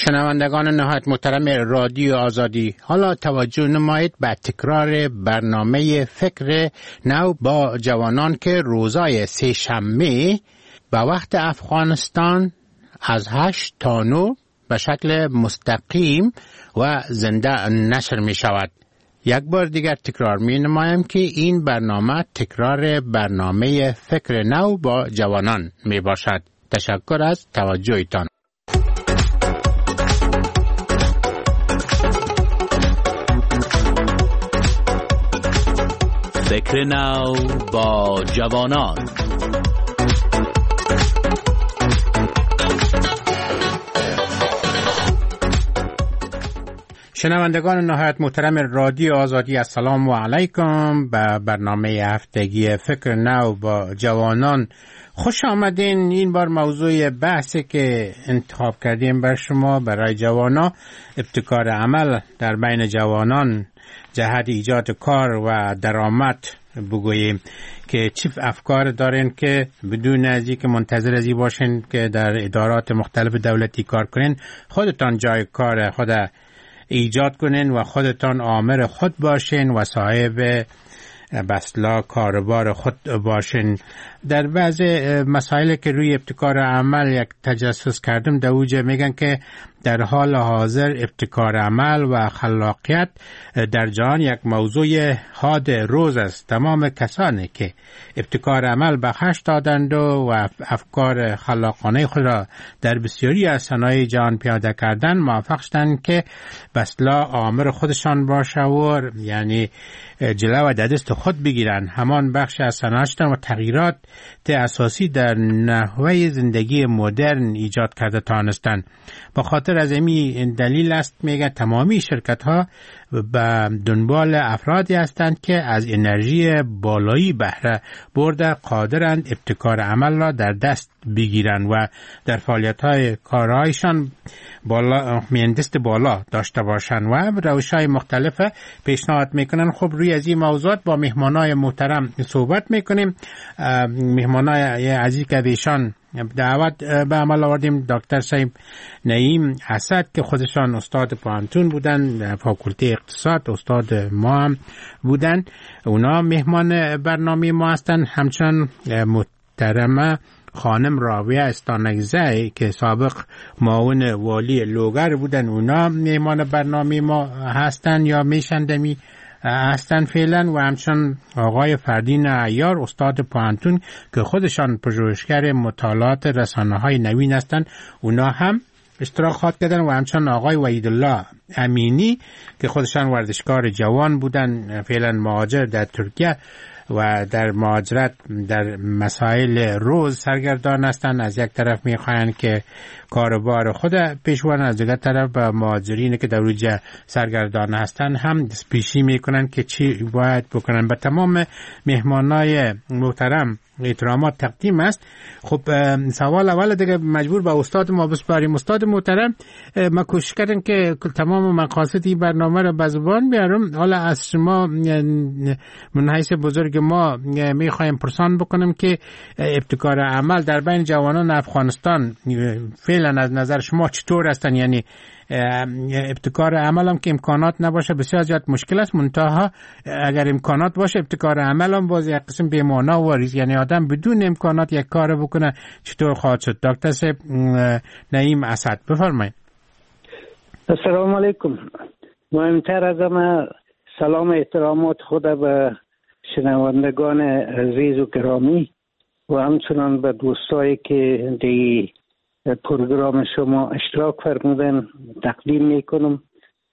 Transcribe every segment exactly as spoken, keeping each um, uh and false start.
شنوندگان نهایت محترم رادیو آزادی، حالا توجه نمایید به تکرار برنامه فکر نو با جوانان که روزای سه شنبه به وقت افغانستان از هشت تا نه به شکل مستقیم و زنده نشر می شود. یک بار دیگر تکرار می نمایم که این برنامه تکرار برنامه فکر نو با جوانان می باشد. تشکر از توجهتان. فکر نو با جوانان. شنوندگان نهایت محترم رادیو آزادی، السلام و علیکم به برنامه هفتگی فکر نو با جوانان. خوش آمدین. این بار موضوع بحثی که انتخاب کردیم بر شما برای جوانان ابتکار عمل در بین جوانان جهت ایجاد کار و درآمد بگوییم که چه افکار دارین که بدون از اینکه منتظر ازی باشین که در ادارات مختلف دولتی کار کنین، خودتان جای کار خود ایجاد کنین و خودتان آمر خود باشین و صاحب بسلا کاربار خود باشین. در بعض مسائل که روی ابتکار عمل یک تجسس کردم در اوجه میگن که در حال حاضر ابتکار عمل و خلاقیت در جهان یک موضوع حاد روز است. تمام کسانی که ابتکار عمل بخش دادند و افکار خلاقانه خود را در بسیاری از صنایع جهان پیاده کردن موفق شدند که بسلا آمر خودشان باشه و یعنی جلو و دست خود بگیرن. همان بخش از صنایع و تغییرات اساسی در نحوه زندگی مدرن ایجاد کرده تانستند. با خاطر از این دلیل است میگه تمامی شرکت ها به دنبال افرادی هستند که از انرژی بالایی بهره برده قادرند ابتکار عمل را در دست بگیرند و در فعالیت های کارهایشان بالا مهندست بالا داشته باشند و روش‌های مختلف پیشنهاد میکنن. خب روی از این موضوعات با مهمانای محترم صحبت میکنیم. مهمانای عزیز که ایشان دعوت به عمل آوردیم دکتر صاحب نعیم اسد که خودشان استاد پانتون بودن، فاکولته اقتصاد استاد ما هم بودن، اونا مهمان برنامه ما هستن. همچنان محترمه خانم راویه استانگزی که سابق معاون والی لوگر بودن، اونا مهمان برنامه ما هستن یا میشندمی هستن فعلا، و همچنان آقای فردین عیار استاد پانتون که خودشان پژوهشگر مطالعات رسانه‌های نوین هستند، اونا هم اشتراک خواهد کردن، و همچنان آقای وحیدالله امینی که خودشان ورزشکار جوان بودن، فعلا مهاجر در ترکیه و در مهاجرت در مسائل روز سرگردان هستند. از یک طرف میخواهند که کاروبار خود پیش برند، از دیگر طرف به مهاجرین که در اوج سرگردان هستند هم دستپیشی میکنن که چی باید بکنن. به تمام مهمانای محترم احترامات تقدیم است. خب سوال اول دیگه مجبور به استاد ما بسپاریم. استاد محترم، ما کوشش کردیم که تمام مقاصد این برنامه رو به زبان بیارم. حالا از شما من حیث بزرگ ما میخوایم پرسان بکنم که ابتکار عمل در بین جوانان افغانستان فعلا از نظر شما چطور هستن؟ یعنی ابتکار عمل هم که امکانات نباشه بسیار زیاد مشکل است، منتها اگر امکانات باشه ابتکار عمل هم باز یک قسم بی‌معنا و ریز، یعنی آدم بدون امکانات یک کار بکنه چطور خواهد شد؟ دکتر صاحب نعیم اسد بفرمایید. السلام علیکم. مهمتر از همه سلام احترامات خود به شنوندگان عزیز و گرامی و همچنان به دوستایی که دی پروگرام شما اشتراک فرمودن تقدیم میکنم.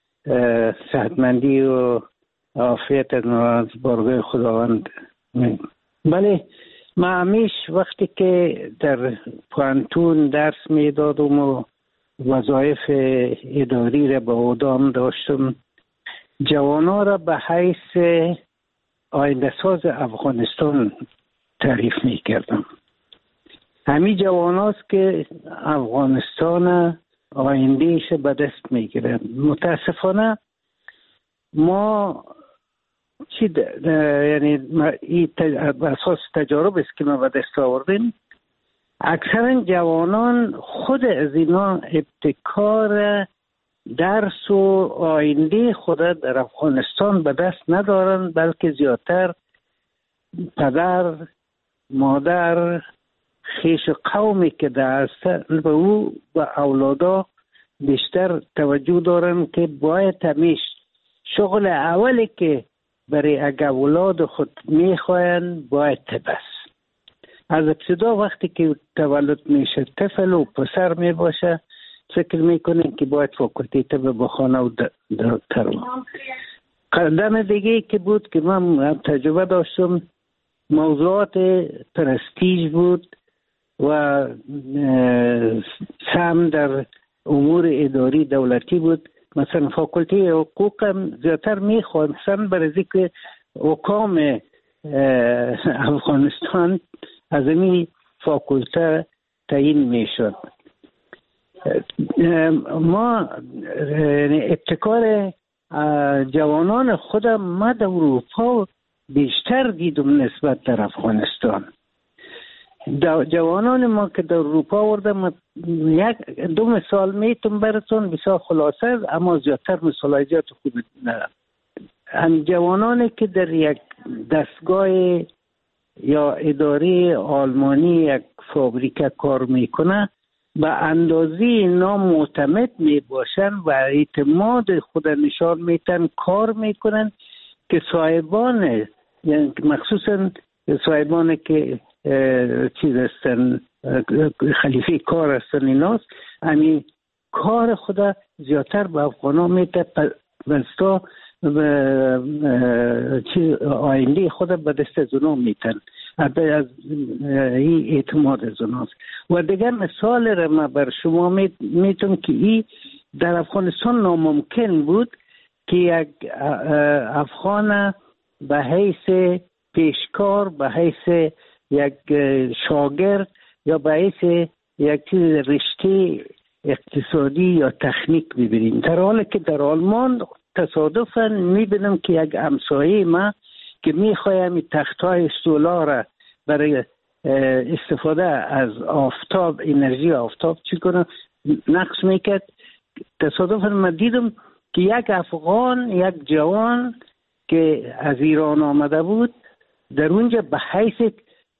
صحتمندی و عافیت از بارگاه خداوند. بله، من همیش وقتی که در پانتون درس میدادم و وظایف اداری را به عهده داشتم، جوانا را به حیث آینده ساز افغانستان تعریف میکردم. همین جواناست که افغانستان آیندهش به دست میگیرن. متاسفانه ما چی یعنی این اساس تجارب است که ما به دست آوردیم، اکثرا جوانان خود از اینا ابتکار درس و آینده خود در افغانستان به دست ندارن، بلکه زیادتر پدر، مادر، خیش قومی که دست به او و اولادا بیشتر توجه دارن که باید همیش شغل اولی که برای اگه اولاد خود میخواین باید بس از ابتدا وقتی که تولد میشه طفل و پسر میباشه فکر میکنین که باید فاکولتی طب به خانه و دکتر. قدم دیگه که بود که من تجربه داشتم موضوعات پرستیژ بود و سهم در امور اداری دولتی بود. مثلا فاکولتی حقوق هم زیادتر میخواستن برای که حکام افغانستان از این فاکولته تعیین میشد. ما ابتکار جوانان خودم ما در اروپا بیشتر دیدم نسبت در افغانستان. جوانان ما که در اروپا آوردم، یک دو مثال میتونم براتون بسیار خلاصه، اما زیادتر مثال زیاد خوب ندارم. هم جوانانی که در یک دستگاه یا اداره آلمانی یک فابریکه کار میکنه به اندازه اینا معتمد میباشن و اعتماد خود نشان میتن، کار میکنن که صاحبان، یعنی مخصوصا صاحبان که چیز هستن، خلیفه کار هستن، ایناست همین کار خدا زیادتر به افغانا میده بستا آینده خود به دست از اونا میتن، از این اعتماد از اوناست. و دیگر مثال را من بر شما میتونم که این در افغانستان ناممکن بود که یک افغان به حیث پیشکار، به حیث یک شاگرد یا به حیث یک چیز رشته اقتصادی یا تکنیک ببینیم، در حالی که در آلمان تصادفاً میبینم که یک همسایه ما که میخوایم تختای سولار برای استفاده از آفتاب، انرژی آفتاب چی کنه نقش میکرد. تصادفاً من دیدم که یک افغان، یک جوان که از ایران آمده بود در اونجا به حیث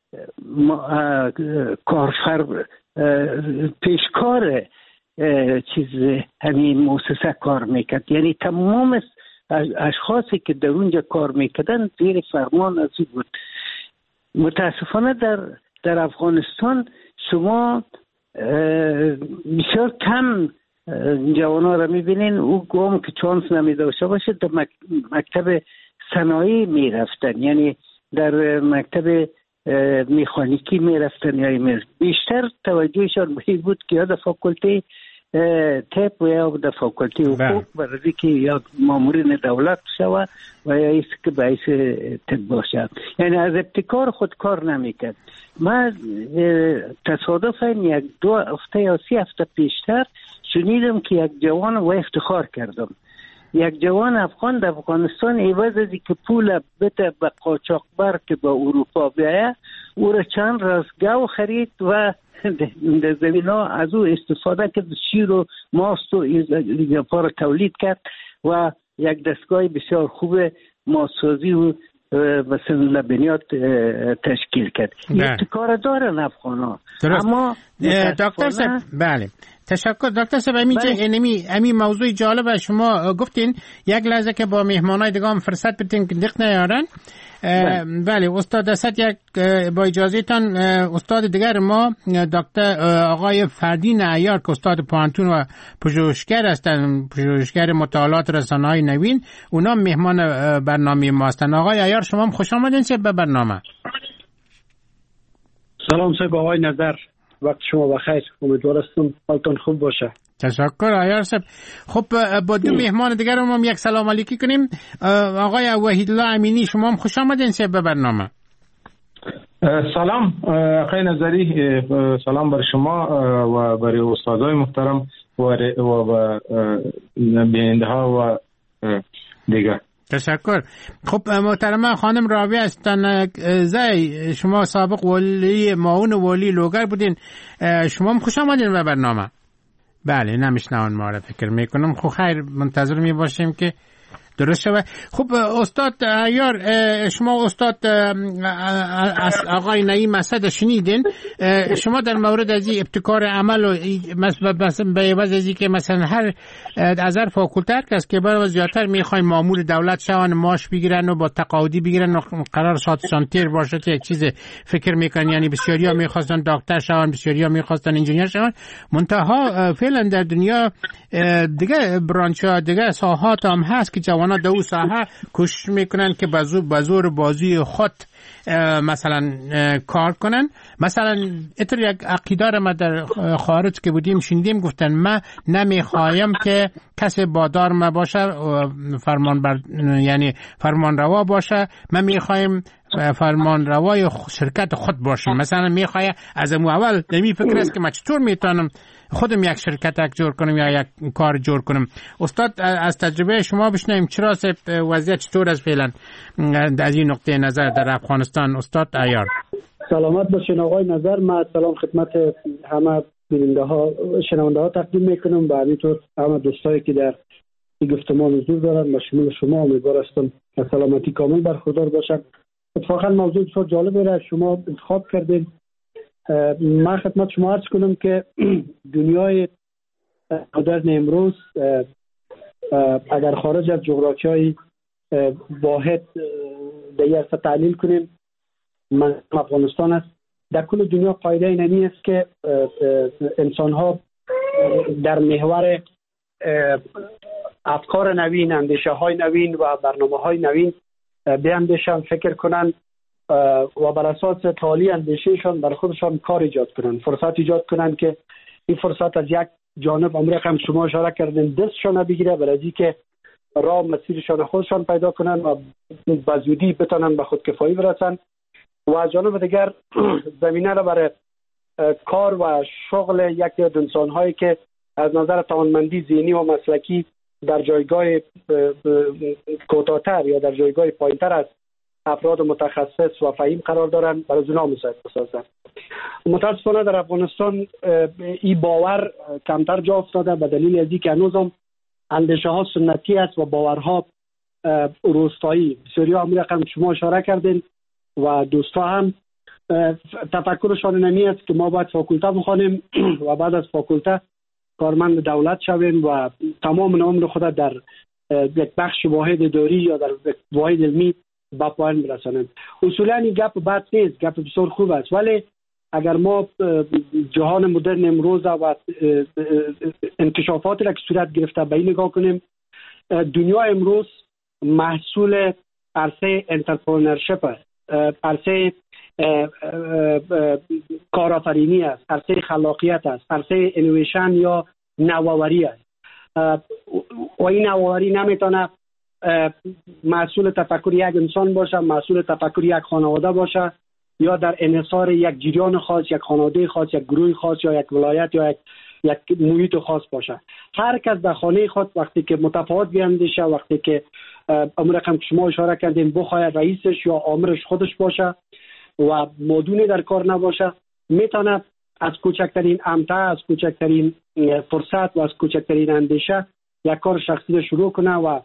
کارفر پیشکار چیز همین مؤسسه کار میکرد، یعنی تمام اشخاصی که در اونجا کار میکردن زیر فرمان از بود. متاسفانه در در افغانستان شما بسیار کم جوانا را میبینین او گم که چانس نمیداشته باشه در مکتب صنایع میرفتن، یعنی در مکتب مکانیکی میرفتن یا می بیشتر توجهشان به بود که یا در فاکولتی طب و یا در فاکولتی حقوق برای که یا مامورین دولت شوه و یا ایست که باعث طب باشه، یعنی از ابتکار خود کار نمیکرد. من تصادفاً یک دو هفته یا سی هفته پیشتر شنیدم که یک جوان و افتخار کردم، یک جوان افغان در افغانستان عوض از که پول بده به قاچاقبر که به اروپا بیایه، او را چند راست گو خرید و در زمین ها از او استفاده کرد، شیر و ماست و ایزاپا را تولید کرد و یک دستگاه بسیار خوب ماسازی و مثلا لبنیات تشکیل کرد. ابتکار دارن افغان ها. اما دکتر صاحب بله تشکر دکتر صاحب. اینجا اینمی امی موضوع جالب شما گفتین، یک لحظه که با مهمانای دیگه هم فرصت بدین که دقت نیارن. بله استاد اسد، یک با اجازهتان استاد دیگر ما دکتر آقای فردین عیار که استاد پانتون و پژوهشگر هستند، پژوهشگر مطالعات رسانه‌های نوین، اونا مهمان برنامه ما هستند. آقای عیار شما هم خوش آمدین به برنامه. سلام صاحب آقای نظر، وقت شما بخیر، امیدوارم حالتون خوب باشه. تشکر عیار صاحب. خب با دو مهمان دیگر هم یک سلام علیکی کنیم. آقای وحیدالله امینی شما هم خوش آمدین به برنامه. سلام آقای نظری، سلام بر شما و برای استادای محترم و و بیننده ها و دیگر. تشکر. خب محترمه خانم راویه هستن زی، شما سابق ولی معاون ولی لوگر بودین، شما هم خوش آمدین به برنامه. بله نمیشنون ما را فکر میکنم. خب خیر منتظر می باشیم که درست شود. خب استاد عیار، شما استاد آقای نعیم اسد شنیدین، شما در مورد از ابتکار عمل و مثلا به عوض از که مثلا هر از هر فاکولته کس که برای زیادتر میخواین مامور دولت شون، معاش بگیرن و با تقاعدی بگیرن و قرار ساعت سانتیر باشه که یک چیز فکر میکنن، یعنی بسیاریا میخواستن دکتر شون، بسیاریا میخواستن انجینیر شون، منتها فعلا در دنیا دیگه برانچ ها دیگه ساحات هم هست که جوان دو ساحه کوشش میکنن که بزور بازی خود مثلا کار کنن. مثلا اتر یک عقیده ما در خارج که بودیم شنیدیم گفتن ما نمیخوایم که کسی بادار ما باشه فرمان بر یعنی فرمان روا باشه، ما میخوایم فرمان روای شرکت خود باشیم. مثلا میخوای از اول نمی فکر است که ما چطور میتونم خودم یک شرکت اک جور کنم یا یک کار جور کنم. استاد از تجربه شما بشنویم چرا وضعیت چطور است فعلا از این نقطه نظر در افغانستان. استاد عیار سلامت باشین آقای نظر. من سلام خدمت همه بیننده ها شنونده ها تقدیم میکنم و همینطور همه دوستایی که در این گفتمان حضور دارن و شامل شما امیدوار هستم که سلامتی کامل برخوردار باشن. اتفاقا موضوع بسیار جالبی را شما انتخاب کردین. من خدمت شما عرض کنم که دنیای مدرن امروز اگر خارج از جغرافیای واحد دیگر تحلیل کنیم، من افغانستان است، در کل دنیا قاعده اینمی است که انسان ها در محور افکار نوین، اندیشه های نوین و برنامه های نوین بیاندیشن، فکر کنن و بر اساس تعالی اندیشهشان بر خودشان کار ایجاد کنن، فرصت ایجاد کنن که این فرصت از یک جانب امر هم شما اشاره کردین دستشان بگیره برای که راه مسیرشان خودشان پیدا کنن و به زودی بتونن به خودکفایی برسن، و از جانب دیگر زمینه را برای کار و شغل یک عده انسان هایی که از نظر توانمندی ذهنی و مسلکی در جایگاه کوتاه‌تر یا در جایگاه پایین‌تر از افراد متخصص و فهیم قرار دارن برای اونا مساعد بسازن. متاسفانه در افغانستان این باور کمتر جا افتاده به دلیل از اینکه هنوزم اندیشه ها سنتی است و باورها روستایی. بسیاری هم رقم شما اشاره کردین و دوستا هم تفکرشان نمی است که ما باید فاکولته بخوانیم و بعد از فاکولته کارمند دولت شویم و تمام عمر خود در یک بخش واحد اداری یا در یک واحد علمی به پایان برسانیم. اصولا این گپ بد نیست، گپ بسیار خوب است، ولی اگر ما جهان مدرن امروز و انکشافاتی را که صورت گرفته به این نگاه کنیم، دنیا امروز محصول عرصه انترپرنورشیپ است، عرصه کارآفرینی است، عرصه خلاقیت است، عرصه انویشن یا نوآوری است و این نوآوری نمیتونه محصول تفکر یک انسان باشه، محصول تفکر یک خانواده باشه یا در انحصار یک جریان خاص، یک خانواده خاص، یک گروه خاص یا یک ولایت یا یک یک محیط خاص باشه. هر کس در خانه خود وقتی که متفاوت بیاندیشه، وقتی که امر رقم شما اشاره کردین بخواد رئیسش یا آمرش خودش باشه و مدونه در کار نباشه، میتونه از کوچکترین امتع، از کوچکترین فرصت و از کوچکترین اندیشه یک کار شخصی رو شروع کنه و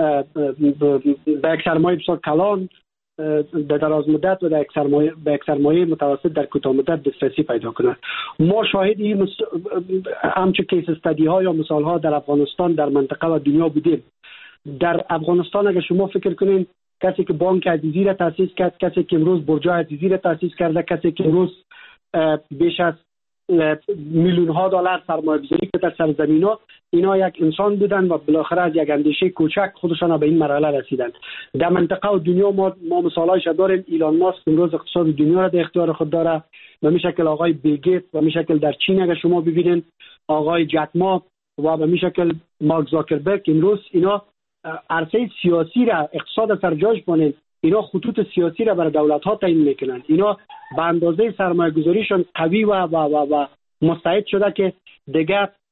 به یک سرمایه بسیار کلان در دراز مدت و در یک سرمایه به یک سرمایه متوسط در کوتاه مدت دسترسی پیدا کنه. ما شاهد این مس... همچه کیس استادی ها یا مثال ها در افغانستان، در منطقه و دنیا بودیم. در افغانستان اگر شما فکر کنین، کسی که بانک عزیزی را تاسیس کرد، کسی که امروز برج عزیزی را تاسیس کرده، کسی که امروز بیش از میلیون ها دلار سرمایه گذاری که در سرزمین ها، اینا یک انسان بودن و بالاخره از یک اندیشه کوچک خودشان به این مرحله رسیدن. در منطقه و دنیا ما ما مثالایش داریم. ایلان ماسک امروز اقتصاد دنیا را در اختیار خود داره و می شکل آقای بیل گیت و می شکل در چین اگر شما ببینید آقای جک ما و به می شکل مارک زاکربرگ، امروز اینا عرصه سیاسی را اقتصاد سر جاش بانند، اینا خطوط سیاسی را برای دولت ها تعیین میکنن، اینا به اندازه سرمایه گذاریشون قوی و و و, و مستعد شده که دیگه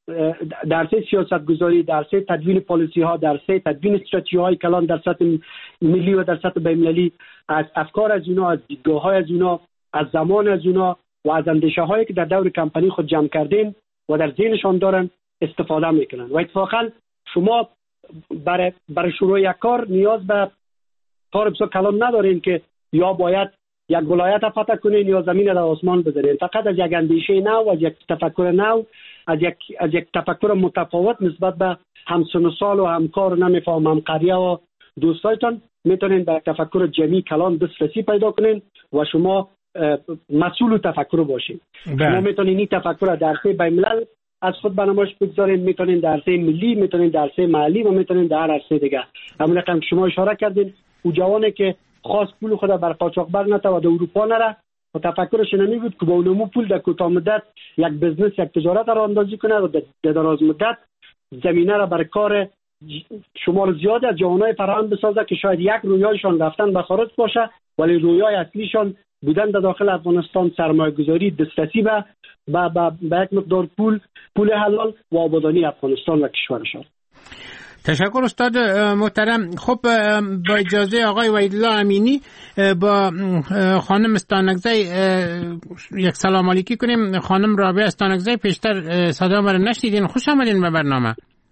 درسه سیاست گذاری، درسه تدوین پالیسی ها، درسه تدوین استراتژی های کلان در سطح ملی و در سطح بین‌المللی، از افکار از اونا، از دیدگاه های از اونا، از زمان از اونا و از اندیشه هایی که در دور کمپانی خود جمع کردین و در ذهنشان دارن استفاده میکنن. و اتفاقا شما برای برای شروع یک کار نیاز به کار بسیار کلان ندارین که یا باید یک ولایت فتح کنین یا زمین در آسمان بذارین. فقط از یک اندیشه نو، از یک تفکر نو، از یک از یک تفکر متفاوت نسبت به همسن و سال و همکار و نمیفهم هم قریه و دوستایتان میتونین به تفکر جمعی کلان دسترسی پیدا کنین و شما مسئول تفکر باشین. شما میتونین این تفکر در عرصه بین‌الملل از خود بنمایش بگذارین، میتونین در عرصه ملی، میتونین در عرصه محلی و میتونین در هر عرصه دیگه. همون که شما اشاره کردین، او جوانی که خاص پول خود بر قاچاقبر نته و در اروپا نره و تفکرش نمی بود که با اونمو پول در کوتاه مدت یک بزنس، یک تجارت را اندازی کنه و در دراز مدت زمینه را برای کار شمار زیادی از جوانای فراهم بسازه که شاید یک رویایشان رفتن به خارج باشه ولی رویای اصلیشان بودن در داخل افغانستان، سرمایه گذاری، دسترسی به به به یک مقدار پول پول حلال و آبادانی افغانستان و کشورشان. تشکر استاد محترم. خب با اجازه آقای وحیدالله امینی با خانم استانکزی یک سلام علیکی کنیم. خانم رابعه استانکزی، پیشتر صدا ما رو نشنیدین، خوش آمدین به برنامه.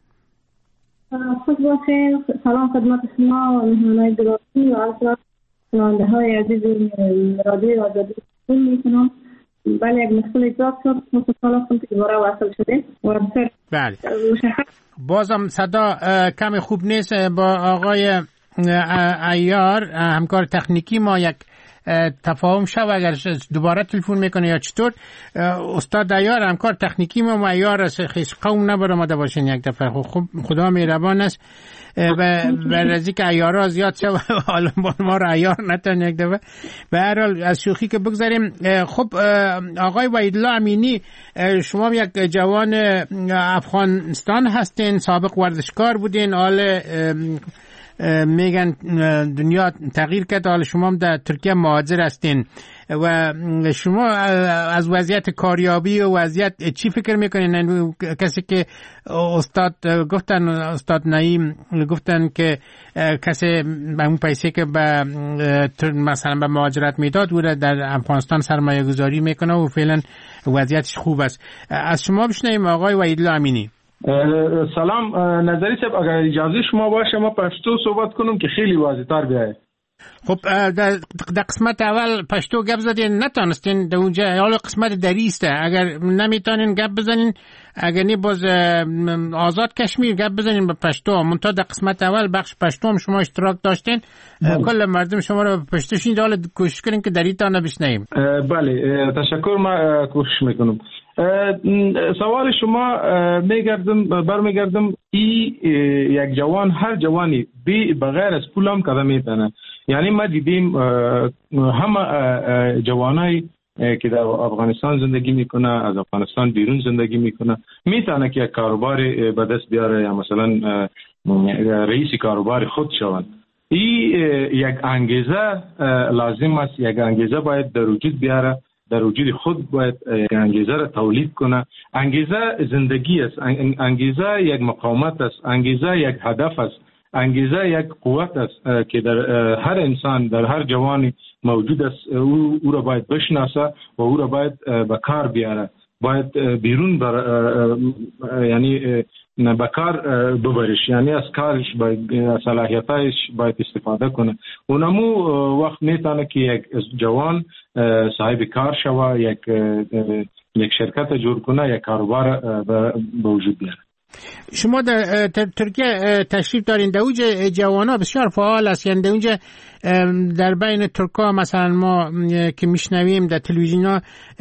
خوش باشین. سلام خدمت شما و مهمانای گرامی و البته شنونده های عزیز رادیوی آزادی میکنم. بله یک مشکل ایجاد شد، متاسفانه هستم که دوباره وصل شده و بسیار بله بازم صدا کم خوب نیست. با آقای عیار همکار تکنیکی ما یک تفاهم شد، اگر دوباره تلفن میکنه یا چطور. استاد عیار همکار تکنیکی ما و عیار خیش قوم نبرامده باشین یک دفعه. خب خدا مهربان است و برزی که عیارها زیاد شد حالا ما رو عیار نتن یک دفعه. به هر حال از شوخی که بگذاریم، خب آقای وحیدالله امینی، شما یک جوان افغانستان هستین، سابق ورزشکار بودین، حال میگن دنیا تغییر کرد، حالا شما هم در ترکیه مهاجر هستین و شما از وضعیت کاریابی و وضعیت چی فکر میکنین؟ کسی که استاد گفتن، استاد نعیم گفتن که کسی به اون پیسه که به مثلا به مهاجرت میداد او در افغانستان سرمایه گذاری میکنه و فعلا وضعیتش خوب است. از شما بشنویم آقای وحیدالله امینی. سلام نظری صاحب، اگر اجازه شما باشه ما پشتو صحبت کنم که خیلی واضح تر بیاید. خب در قسمت اول پشتو گپ زدین نتانستین، در اونجا حالا قسمت دریسته، اگر نمیتونین گپ بزنین، اگر نی باز آزاد کشمیر گپ بزنین به پشتو. منتها در قسمت اول بخش پشتو هم شما اشتراک داشتین، کل مردم شما رو پشتو شین، حالا کوشش کنین که دریتان بشنویم. بله تشکر، ما کوشش میکنم. سوال شما میگردم برمیگردم ای یک جوان، هر جوانی بی بغیر از پول هم کدام میتونه. یعنی ما دیدیم همه جوانایی که در افغانستان زندگی میکنه، از افغانستان بیرون زندگی میکنه، میتونه که یک کاروباری به دست بیاره یا مثلا رئیس کاروبار خود شوند. این یک انگیزه لازم است، یک انگیزه باید در وجود بیاره، در وجود خود باید انگیزه را تولید کنه. انگیزه زندگی است، انگیزه یک مقاومت است، انگیزه یک هدف است، انگیزه یک قوت است که در هر انسان، در هر جوانی موجود است. او, او را باید بشناسه و او را باید به کار بیاره، باید بیرون بر یعنی به کار ببرش، یعنی از کارش باید، صلاحیتایش باید استفاده کنه. اونمو وقت میتونه که یک جوان صاحب کار شوه، یک یک شرکت جور کنه، یک کاروبار به وجود بیاره. شما در ترکیه تشریف دارین، در اونجا جوانا بسیار فعال است، یعنی در اونجا در بین ترکا مثلا ما که میشنویم در تلویزیونا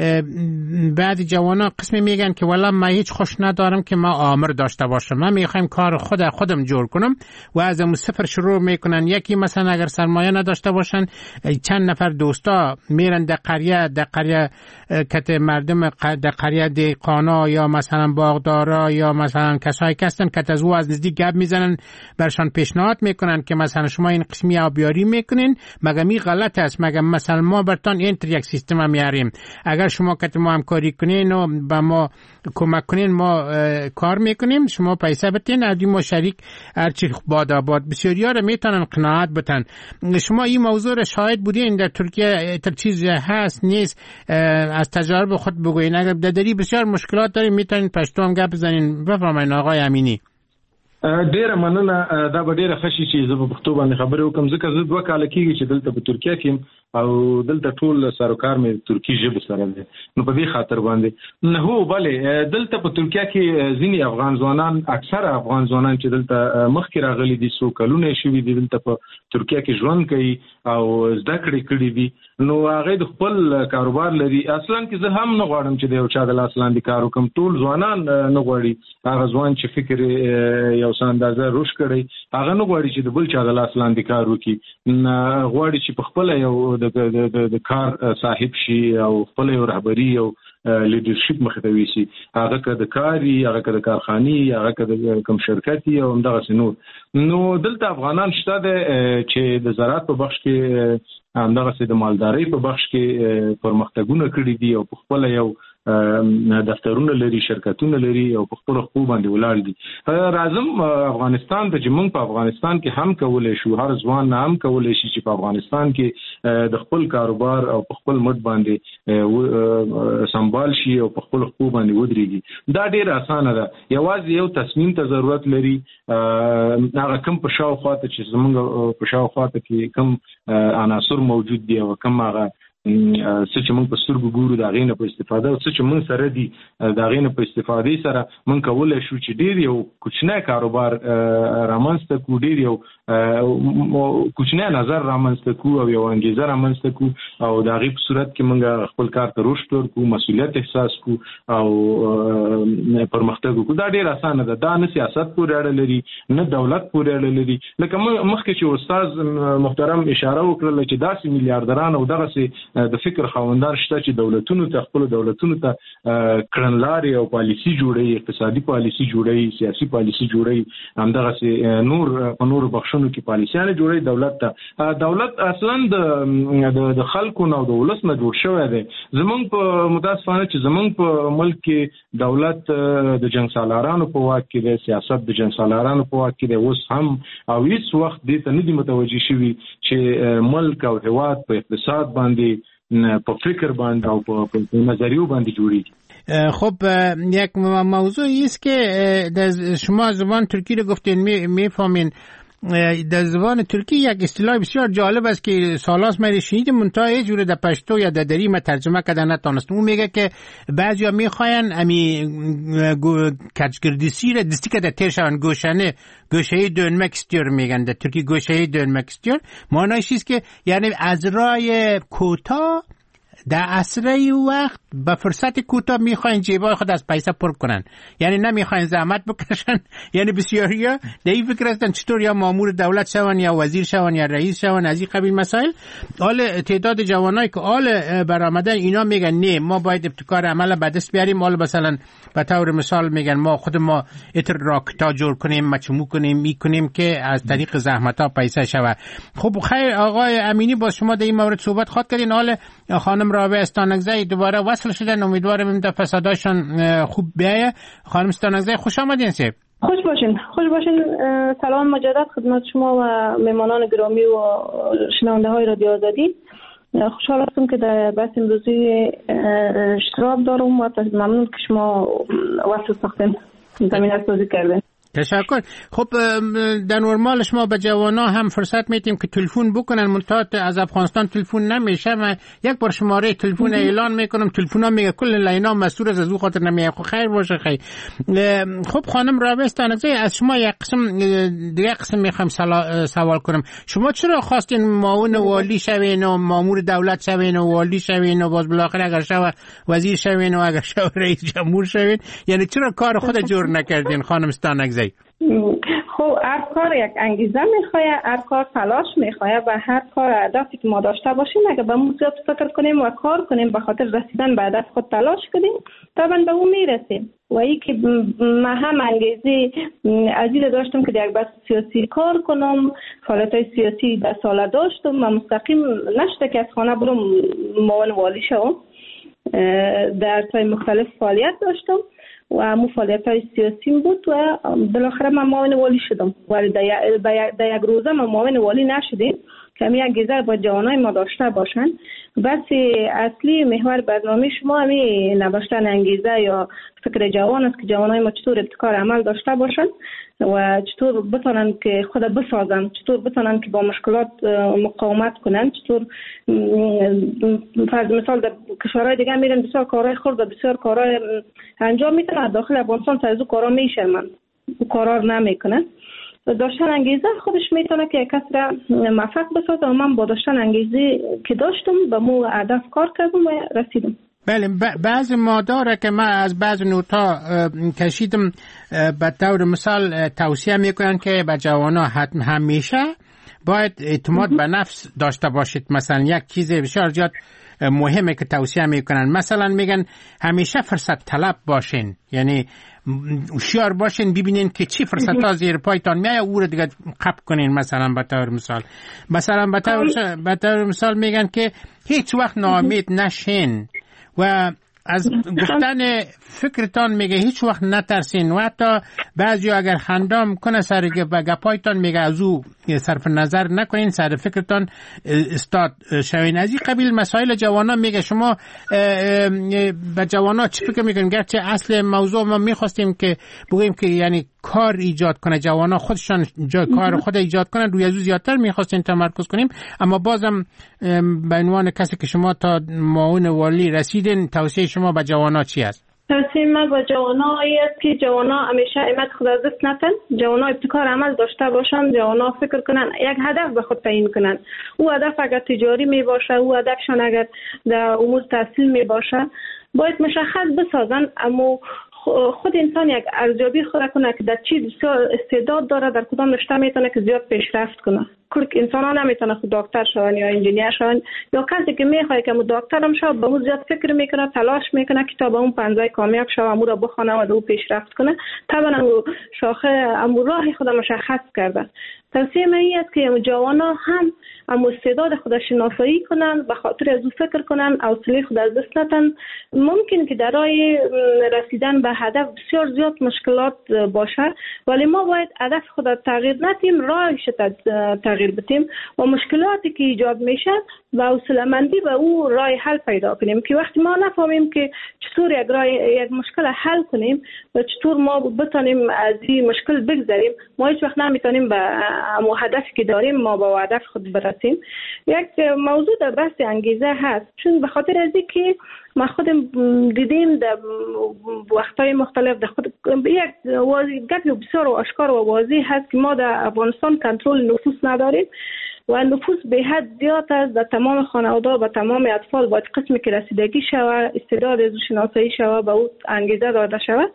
بعد جوانا قسمی میگن که والله من هیچ خوش ندارم که ما آمر داشته باشم، من میخوایم کار خود خودم جور کنم و از اون صفر شروع میکنن. یکی مثلا اگر سرمایه نداشته باشن، چند نفر دوستا میرن در قریه، در قریه کت مردم در قریه دیقانا یا مثلا باغدارا یا مثلا کسایی که هستن که از او از نزدیک گپ میزنن، برشان پیشنهاد میکنن که مثلا شما این قسمی آبیاری میکنن کنین مگه می غلط است؟ مگه مثلا ما برتان اینتر یک سیستم میاریم، اگر شما که ما همکاری کنین و با ما کمک کنین ما کار میکنیم، شما پیسه بتین از ما شریک هرچی باد آباد. بسیاری ها رو میتونن قناعت بتن. شما این موضوع رو شاهد بودین در ترکیه تر چیز هست نیست؟ از تجارب خود بگوین. اگر ددری بسیار مشکلات داریم میتونین پشتو هم گپ بزنین. بفرمایئ آقای امینی. ډیره مننه. دا به ډیره ښه شي چې زه په پښتو باندې خبرې وکړم، ځکه زه دوه کاله کېږي چې دلته په ترکیه کې او دلته ټول سروکار مې ترکی ژبه سره دی، نو په دې خاطر باندې نه هو بلې دلته په ترکیه کې ځینې افغان ځوانان، اکثره افغان ځوانان چې دلته مخکې راغلي دي، څو کلونه شوي دي دلته په ترکیه کې ژوند کوي او زده کړې کړي دي، نو هغه د خپل کاروبار لري. اصلا کې زه هم نه غواړم چې د یو چا د لاس لاندې کار وکړم، ټول ځوانان نه غواړي. هغه ځوان چې فکر یو څه اندازه روش کړي هغه نه غواړي چې د بل چا د لاس لاندې کار وکړي، غواړي چې په خپل یو د د کار صاحب شي او خپل یو رهبری او لیډرشپ مخ ته ویسي، هغه که د کاري، هغه که د کارخاني، هغه که د کوم شرکتي او همدغه نور. نو دلته افغانان شته ده چې د زراعت په بخش کې، همدغه د مالدارۍ په بخش کې پرمختګونه کړي دي او په خپل یو دفترونه لري، شرکتونه لري او په خپل حقوق باندې ولاړ دي. راځم افغانستان ته چې موږ په افغانستان کې هم کولای شو، هر ځوان هم کولای شي چې په افغانستان کې د خپل کاروبار او په خپل مټ باندې سنبال شي او په خپل حقوق باندې ودرېږي. دا ډېر اسانه ده، یوازې یو تصمیم ته ضرورت لري. هغه کوم په شاوخوا ته چې زموږ په شاوخوا ته کې کوم عناصر موجود دي او کوم هغه څه چې موږ په سترګو ګورو د هغې نه په استفاده او څه چې موږ سره دي د هغې نه په استفادې سره موږ کولی شو چې ډېر یو کوچنی کاروبار رامنځته کړو، ډېر یو کوچنی نظر رامنځته کړو او یو انګېزه رامنځته کړو او د هغې په صورت کې موږ خپل کار ته رشد ورکړو، مسؤلیت احساس کړو او پرمختګ وکړو. دا ډېر اسانه ده. دا نه سیاست پورې اړه لري نه دولت پورې اړه لري. لکه مخکې چې استاد محترم اشاره وکړله چې داسې میلیاردران او دغسې د فکر خاوندان شته چې دولتونو ته خپل دولتونو ته کړنلارې او پالیسي جوړوي، اقتصادي پالیسي جوړوي، سیاسي پالیسي جوړوي، همدغسې نور په نورو بخشونو کې پالیسیانې جوړوي دولت ته. دولت اصلا د خلکو نه او د ولس نه جوړ شوی دی. زمونږ په متاسفانه چې زمونږ په ملک کې دولت د جنګ سالارانو په واک کې دی، سیاست د جنګ سالارانو په واک کې دی اوس هم، او هیڅ وخت دې ته نه دي متوجه شوي چې ملک او هېواد په اقتصاد باندې، په فکر باندې او په نظریو باندې جوړیږي. خب یک موضوعی است که شما زبان ترکی رو گفتین میفهمین. در زبان ترکی یک اصطلاح بسیار جالب است که سالاس من شنیدم منتها یه جوری در پشتو یا در دری من ترجمه کردن نتونستم. اون میگه که بعضیا میخواین امی کچگردیسی را دستی که در ترشان گوشنه گوشه‌ای dönmek istiyor میگن در ترکی. گوشه‌ای dönmek istiyor معنیش است که یعنی از راه کوتاه در اسرع وقت با فرصت کوتاه میخواین جیبای خود از پیسه پر کنن، یعنی نمیخواین زحمت بکشن. یعنی بسیاریا در این فکر هستن چطور یا مامور دولت شون یا وزیر شون یا رئیس شون از این قبیل مسائل. حال تعداد جوانایی که حال برآمدن اینا میگن نه ما باید ابتکار عمل به دست بیاریم. حال مثلا به طور مثال میگن ما خود ما اتر راکتا جور کنیم، مچمو کنیم، می کنیم که از طریق زحمت ها پیسه شود. خب خیر آقای امینی با شما در این مورد صحبت خواهد کردین. حال خانم رابعه استانکزی دوباره وصل شدن، امیدوارم این دفعه صداشون خوب بیایه. خانم استانکزی خوش آمدین. سیب خوش باشین. خوش باشین. سلام مجدد خدمت شما و مهمانان گرامی و شنونده های رادیو آزادی. خوشحال هستم که در بحث امروزی اشتراک دارم و ممنون که شما وصل ساختین زمینه سازی کردین. تشکر. خب در نورمال شما به جوانا هم فرصت میتیم که تلفن بکنن، منتها از افغانستان تلفن نمیشه. من یک بار شماره تلفن اعلان میکنم، تلفن ها میگه کل لینا مسئول از او خاطر نمیه. خب خیر باشه. خیر. خب خانم رابعه استانکزی از شما یک قسم دیگه قسم میخوام سوال کنم. شما چرا خواستین معاون والی شوین و مامور دولت شوین و والی شوین و باز بالاخره اگر شو وزیر شوین و اگر شو رئیس جمهور شوین؟ یعنی چرا کار خود جور نکردین خانم استانکزی؟ خب هر کار یک انگیزه میخواه، هر کار تلاش میخواه و هر کار هدفی که ما داشته باشیم اگه به اون زیاد فکر کنیم و کار کنیم به خاطر رسیدن به هدف خود تلاش کنیم طبعا به اون میرسیم. و ای که من هم انگیزه عزیز داشتم که در یک بحث سیاسی کار کنم، فعالیت‌های سیاسی در سال داشتم و مستقیم نشده که از خانه برم معاون والی شوم. در سای مختلف فعالیت داشتم و همون فعالیت‌های سیاسی بود و بالاخره من معاون والی شدم. ولی در یک روزه من معاون والی نشدیم که همین انگیزه با جوانای ما داشته باشن. بس اصلی محور برنامه شما همین نوشتن انگیزه یا فکر جوان است که جوانای ما چطور ابتکار عمل داشته باشن و چطور بتونن که خود بسازن، چطور بتونن که با مشکلات مقاومت کنن، چطور فرض مثال در کشورهای دیگه میرن بسیار کارهای خرد و بسیار کارهای انجام میتونن، داخل افغانستان تا از او کارا میشرمن، او کارا نمیکنن. داشتن انگیزه خودش میتونه که کس را موفق بسازه و من با داشتن انگیزه که داشتم به مو هدف کار کردم و رسیدم. بله، بعض ماداره که من از بعض نوتا کشیدم به طور مثال توصیه میکنن که به جوانا همیشه باید اعتماد به نفس داشته باشید. مثلا یک چیز بسیار زیاد مهمه که توصیه میکنن، مثلا میگن همیشه فرصت طلب باشین، یعنی هوشیار باشین ببینین که چی فرصت ها زیر پایتان میایه او رو دیگه قپ کنین. مثلا به طور مثال مثلا به طور به طور مثال میگن که هیچ وقت ناامید نشین و از گفتن فکرتان میگه هیچ وقت نترسین و حتی بعضی اگر خندام کنه سر گپایتان میگه از او صرف نظر نکنین، سر فکرتان استاد شوین. از این قبیل مسائل جوانا میگه. شما به جوانا چی فکر میکنین؟ گرچه اصل موضوع ما میخواستیم که بگوییم که یعنی کار ایجاد کنه، جوانا خودشان جا کار خود ایجاد کنن، روی از زیادتر میخواستیم تمرکز کنیم، اما بازم به عنوان کسی که شما تا معاون والی رسیدین، توصیه شما به جوانا چی است؟ توصیه من به جوانا است که جوانا همیشه امید خود از دست نتن، جوانا ابتکار عمل داشته باشن، جوانا فکر کنن، یک هدف به خود تعیین کنن. او هدف اگر تجاری می باشه، او هدفشان اگر در امور تحصیل می باشه، باید مشخص بسازن. اما خود انسان یک ارزیابی خود کنه که در چی بسیار استعداد داره، در کدام رشته میتونه که زیاد پیشرفت کنه. کل انسان ها نمیتونه خود دکتر شون یا انجینیر شون، یا کسی که میخواد که مو دکتر هم شه به اون زیاد فکر میکنه، تلاش میکنه که تا به اون پنجه کامیاب شه، امور رو بخونه و دو پیشرفت کنه. طبعا شاخه امور راه خود مشخص کرده. توصیه من این است که جوانا هم اما استعداد خود شناسایی کنن، به خاطر از او فکر کنن، حوصله خود از دست ندن. ممکن که در راه رسیدن به هدف بسیار زیاد مشکلات باشه، ولی ما باید هدف خود تغییر ندیم، راهش تغییر بدیم و مشکلاتی که ایجاد میشه و حوصله‌مندی به او راه حل پیدا کنیم. که وقتی ما نفهمیم که چطور یک راه یک مشکل حل کنیم و چطور ما بتونیم از این مشکل بگذریم، ما هیچ وقت نمیتونیم به اما هدفی که داریم ما با هدف خود برسیم. یک موضوع در بحث انگیزه هست، چون به خاطر از اینکه ما خودم دیدیم در وقت‌های مختلف در خود یک گپ بسیار آشکار و واضح هست که ما در افغانستان کنترل نفوس نداریم و نفوس به حد زیاد است. در تمام خانواده و تمام اطفال باید قسمی که رسیدگی شود، استعداد از شناسایی شود، به او انگیزه داده شود.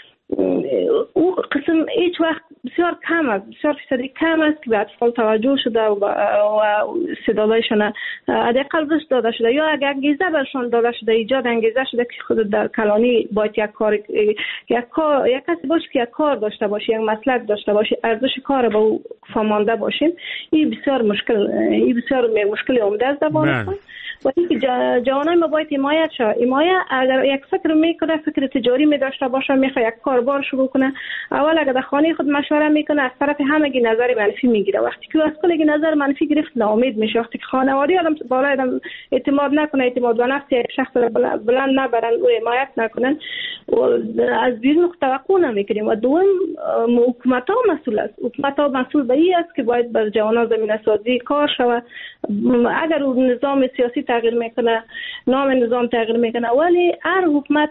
او قسم هیچ وقت بسیار کم است، بسیار فیصدی کم است که به اطفال توجه شده و استعدادشان حداقل رشد داده شده یا اگر انگیزه برشان داده شده، ایجاد انگیزه شده که خود در کلانی باید یک کار یک کار یک کسی باشه که یک کار داشته باشه، یک مسلک داشته باشه، ارزش کار با او فهمانده باشیم. این بسیار مشکل این بسیار مشکل عمده است در افغانستان. و اینکه جوانای ما باید حمایت شه. حمایت اگر یک فکر میکنه، فکر تجاری می داشته باشه، میخواد یک کاربار شروع کنه، اول اگر در خانه خود مشوره میکنه، از طرف همگی نظر منفی میگیره. وقتی که از کلی نظر منفی گرفت ناامید میشه. وقتی که خانواده آدم بالا آدم اعتماد نکنه، اعتماد به نفس یک شخص را بلند نبرن و حمایت نکنن، از بیرون توقع نمیکنیم. و دوم حکومت ها مسئول است. حکومت ها مسئول به این است که باید بر جوانان زمینه سازی کار شود. اگر نظام سیاسی تغییر میکنه، نام نظام تغییر میکنه، ولی هر حکومت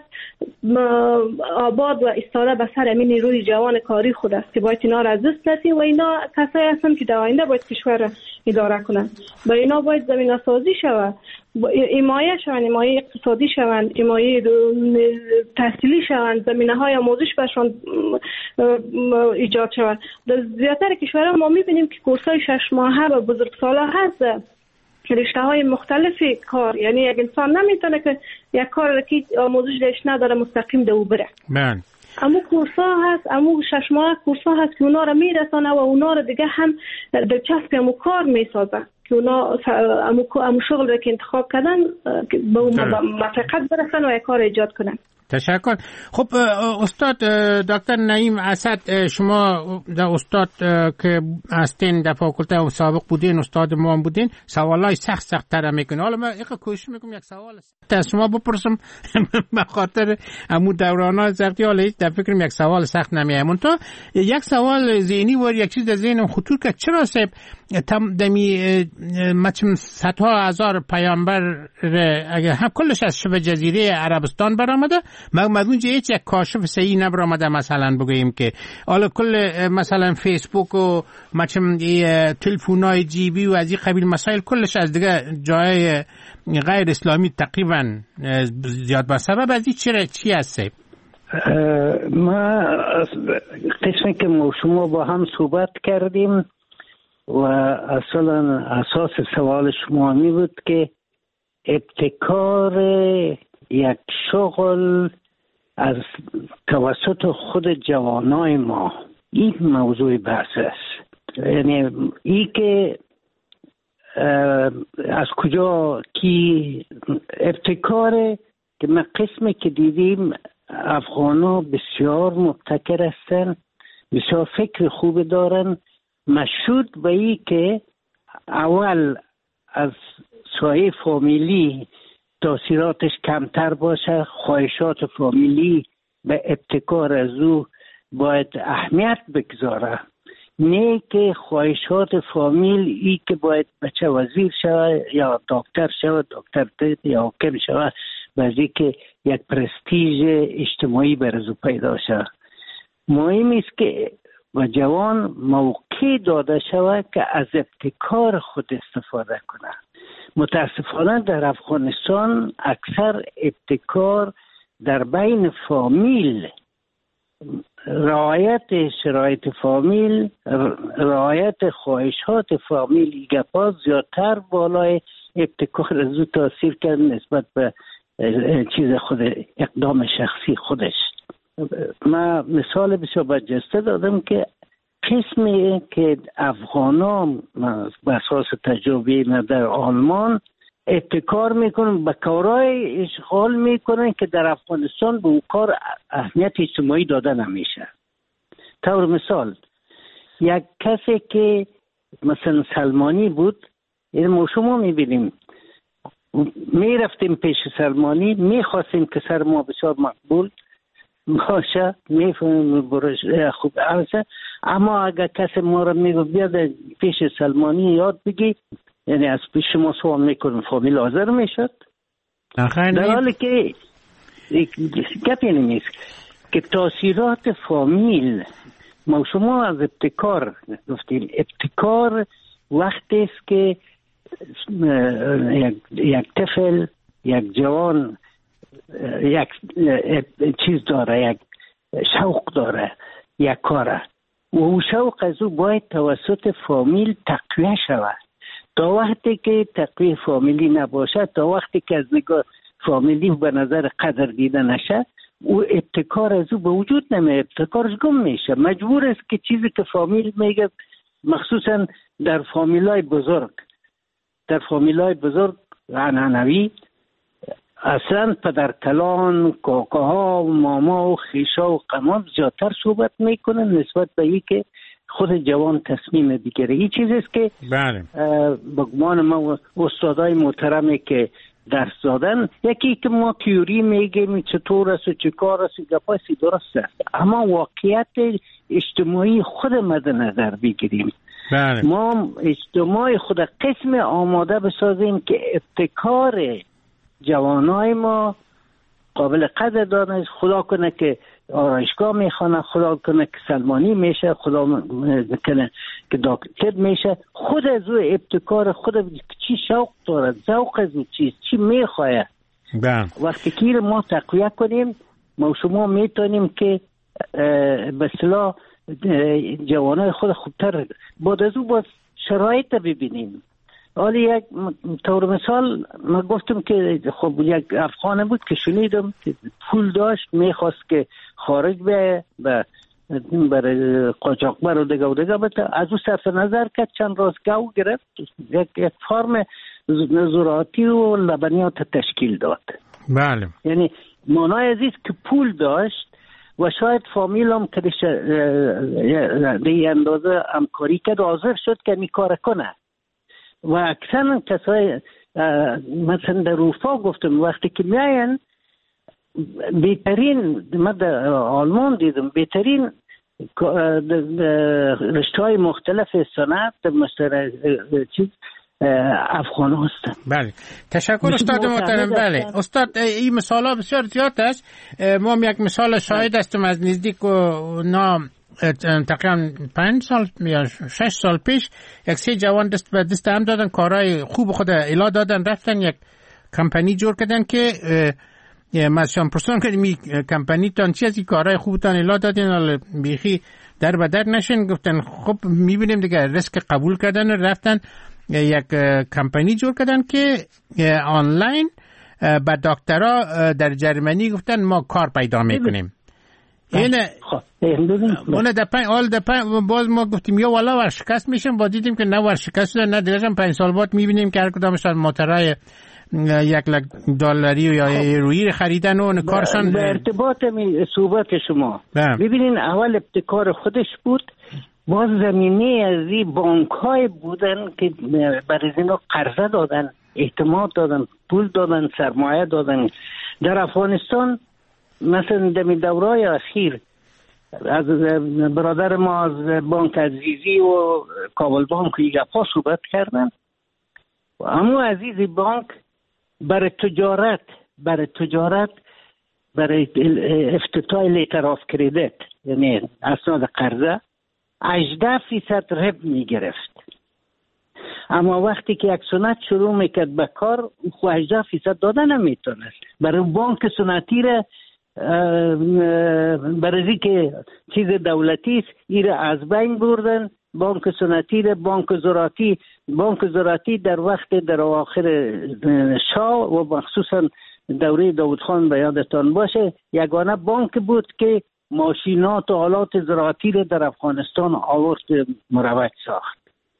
آباد و ایستاده به سر همین نیروی جوان کاری خود است که باید اینا را از دست ندیم و اینا کسایی هستن که در آینده باید کشور را اداره کنن. با اینا باید زمینه سازی شود، حمایت شوند، حمایت اقتصادی شوند، حمایت تحصیلی شوند، زمینه های آموزش برشان ایجاد شود. در زیادتر کشورها ما میبینیم که کورس های شش ماهه و بزرگساله هست، رشته های مختلفی کار، یعنی یک انسان نمیتونه که یک کار که آموزش داشت نداره مستقیم دو بره. من امو کورسا هست، امو شش ماه کورسا هست که اونا رو میرسانه و اونا رو دیگه هم دلچسب امو کار میسازه که اونا امو, امو شغل رو که انتخاب کردن به موفقیت برسن و یک کار ایجاد کنن. تشکر. خب استاد دکتر نعیم اسد، شما در استاد که هستین در فاکولته و سابق بودین، استاد ما هم بودین، سوالای سخت سخت تر میکنین. حالا من یک کوشش میکنم یک سوال سخت از شما بپرسم به خاطر امو دورانات سختی، حالا هیچ در فکرم یک سوال سخت نمیام. تو یک سوال ذهنی و یک چیز در ذهنم خطور که چرا سب تم دمی مچم صدها هزار پیامبر اگر هم کلش از شبه جزیره عربستان برآمده، مگه هیچ یک کاشف صحیح نبرآمده؟ مثلا بگوییم که حالا کل مثلا فیسبوک و مچم تلفن‌های جیبی و از این قبیل مسائل کلش از دیگه جای غیر اسلامی تقریبا زیاد به سبب از این چرا چی هست؟ ما قسمی که ما شما با هم صحبت کردیم و اصلا اساس سوال شما می بود که ابتکار یک شغل از توسط خود جوانای ما، این موضوع بحث است. یعنی ای که از کجا کی ابتکار که ما قسمی که دیدیم افغانا بسیار مبتکر هستن، بسیار فکر خوب دارن، مشهود به ای که اول از سایه فامیلی تاثیراتش کمتر باشه، خواهشات فامیلی به ابتکار از او باید اهمیت بگذاره، نه که خواهشات فامیل ای که باید بچه وزیر شود یا دکتر شود، دکتر یا حاکم شود، بعضی که یک پرستیژ اجتماعی برزو پیدا شود. مهم است که و جوان موقع داده شود که از ابتکار خود استفاده کنه. متاسفانه در افغانستان اکثر ابتکار در بین فامیل، رعایت شرایط فامیل، رعایت خواهشات فامیل گپا زیادتر بالای ابتکار از او تاثیر کرد نسبت به چیز خود، اقدام شخصی خودش. من مثال بسیار برجسته دادم که قسمی که افغانان به اساس تجربه من در آلمان ابتکار میکنن، به کارهای اشغال میکنن که در افغانستان به اون کار اهمیت اجتماعی داده نمیشه. طور مثال یک کسی که مثلا سلمانی بود، این ما شما میبینیم میرفتیم پیش سلمانی، میخواستیم که سر ما بسیار مقبول باشه، میفهمیم برش خوب عرضه، اما اگر کسی ما را میگو بیاد پیش سلمانی یاد بگی، یعنی از پیش ما سوال میکنم فامیل حاضر میشد، در حالی که گپی نمیست که تاثیرات فامیل. ما شما از ابتکار گفتیم، ابتکار وقتی است که یک, یک طفل، یک جوان یک چیز داره، یک شوق داره، یک کاره و او شوق از او باید توسط فامیل تقویه شود. تا وقتی که تقویه فامیلی نباشه، تا وقتی که از نگاه فامیلی به نظر قدر دیده نشه، او ابتکار از او به وجود نمیاد، ابتکارش گم میشه. مجبور است که چیزی که فامیل میگه، مخصوصا در فامیلای بزرگ، در فامیلای بزرگ عنعنوی، اصلا پدر کلان، کاکاها و ماما و خیشا و قمام زیادتر صحبت میکنن نسبت به ای که خود جوان تصمیم بگیره. این چیز است که بله به گمان ما استادای محترمی که درس دادن، یکی که ما تیوری میگیم چطور است و چه کار است، گپاسی درست است، اما واقعیت اجتماعی خود مد نظر بگیریم. بله. ما اجتماع خود قسم آماده بسازیم که ابتکار جوانای ما قابل قدر دانه. خدا کنه که آرایشگاه میخوانه، خدا کنه که سلمانی میشه، خدا کنه که دکتر میشه. خود از او ابتکار خود چی شوق داره، ذوق از او چیست، چی میخواه. وقتی که ما تقویه کنیم، ما شما میتونیم که به اصطلاح جوانای خود خوبتر بعد از او باز شرایط ببینیم. حالا یک طور مثال من گفتم که خب یک افغانه بود که شنیدم که پول داشت میخواست که خارج به به برای قاچاقبر و دیگه و دیگه بته، از او صرف نظر کرد چند روز گو گرفت، یک یک فارم زراعتی و لبنیات تشکیل داد. بله. یعنی معنای عزیز که پول داشت و شاید فامیل هم که دیگه اندازه همکاری کرد حاضر شد که می کار کنه. و اکثر کسای مثلا در اروپا گفتم وقتی که میاین بهترین، من در آلمان دیدم بهترین رشته‌های مختلف صنعت مثلا چیز افغان هستن. بله تشکر استاد محترم. بله استاد این مثال ها بسیار زیاد است. ما یک مثال شاهد هستم از نزدیک و نام تقریبا پنج سال یا شش سال پیش یک سه جوان دست به دست هم دادن، کارهای خوب خود الا دادن، رفتن یک کمپانی جور کردن که ماشین پرسون که می کمپانی تان چی از این کارهای خوبتان الا دادین ولی بیخی در به در نشین. گفتن خب میبینیم دیگه ریسک قبول کردن، رفتن یک کمپانی جور کردن که آنلاین با دکترها در جرمنی گفتن ما کار پیدا میکنیم. اینه اون دپن آل دپن باز ما گفتیم یا والا ورشکست میشیم، با دیدیم که نه ورشکست شده نه دیگه. پنج سال بعد میبینیم که هر کدامشان موترای یک لک دلاری یا یورویی خریدن و کارشان. به ارتباط می صحبت شما ببینین اول ابتکار خودش بود، باز زمینه از این بانک های بودن که برای اینا قرضه دادن، اعتماد دادن، پول دادن، سرمایه دادن. در افغانستان مثلا در دورای اخیر از برادر ما از بانک عزیزی و کابل بانک یک گپا صحبت کردن. اما عزیزی بانک برای تجارت برای تجارت برای افتتاح لیتر آف کردیت یعنی اسناد قرضه هجده فیصد رب می گرفت. اما وقتی که یک سنت شروع میکرد به کار خو هجده فیصد داده نمیتونست. برای بانک سنتی را برای که چیز دولتی است ایره از بین بردن. بانک سنتی را بانک زراعتی بانک زراعتی در وقت در آخر شاه و مخصوصا دوره داود خان به یادتان باشه یگانه بانک بود که ماشینات و آلات زراعتی را در افغانستان آورد مروج ساخت.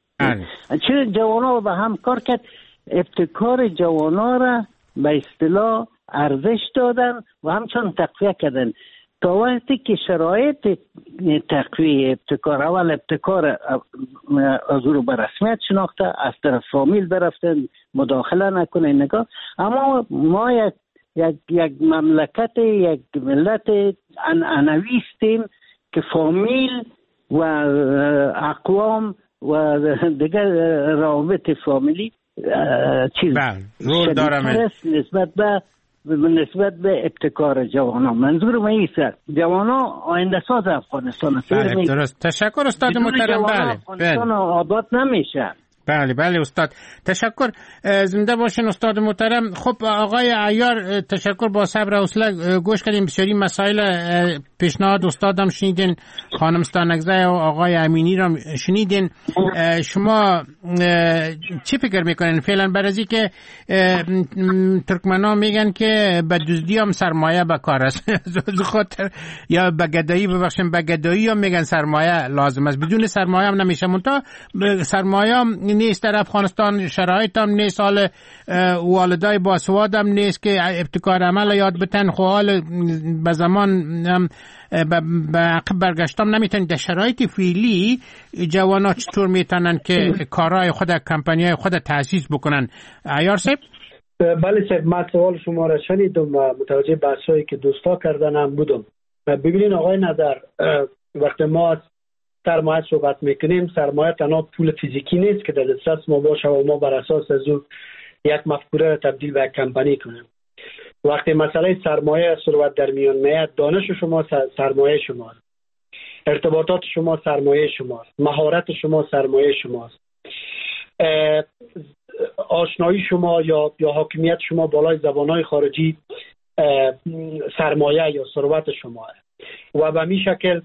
چه جوانا به هم کار کرد، ابتکار جوانا را به اصطلاح ارزش دادن و همچنان تقویه کردن تا وقتی که شرایط تقویه ابتکار اول ابتکار از رو به رسمیت شناخته، از طرف فامیل برفتن مداخله نکنه نگاه. اما ما یک یک یک مملکت یک ملت عنعنوی هستیم که فامیل و اقوام و دیگر روابط فامیلی چیز رول دارم نسبت به نسبت به ابتکار جوانان. منظور من ایست جوانان آینده ساز افغانستان است. بله درست. تشکر استاد محترم. بله افغانستان آباد نمیشه. بله بله استاد تشکر، زنده باشین استاد محترم. خب آقای عیار تشکر، با صبر و حوصله گوش کردیم، بسیاری مسائل پیشنهاد استادم شنیدین، خانم ستانکزی و آقای امینی را شنیدین. شما چی فکر میکنین فعلا برای که ترکمنا میگن که به دزدی هم سرمایه به کار است خاطر یا به گدایی ببخشیم به گدایی هم میگن سرمایه لازم است، بدون سرمایه هم نمیشه. منتها سرمایه هم نیست در افغانستان، شرایط هم نیست، حال والدای باسواد هم نیست که ابتکار عمل یاد بتن، حال به زمان به عقب برگشتم نمیتونن. در شرایط فعلی جوانا چطور میتونن که کارهای خود کمپانیای خود تأسیس بکنن؟ عیار صاحب. بله صاحب، من سوال شما را شنیدم و متوجه بحثایی که دوستا کردن هم بودم. ببینین آقای نظر، وقتی ما سرمایه صحبت میکنیم، سرمایه تنها پول فیزیکی نیست که در دسترس ما باشه و ما بر اساس از اون یک مفکوره را تبدیل به یک کمپانی کنیم. وقتی مسئله سرمایه ثروت در میان میاد، دانش شما سرمایه شماست، ارتباطات شما سرمایه شماست، مهارت شما سرمایه شماست، آشنایی شما یا یا حاکمیت شما بالای زبانهای خارجی سرمایه یا ثروت شما و به می شکل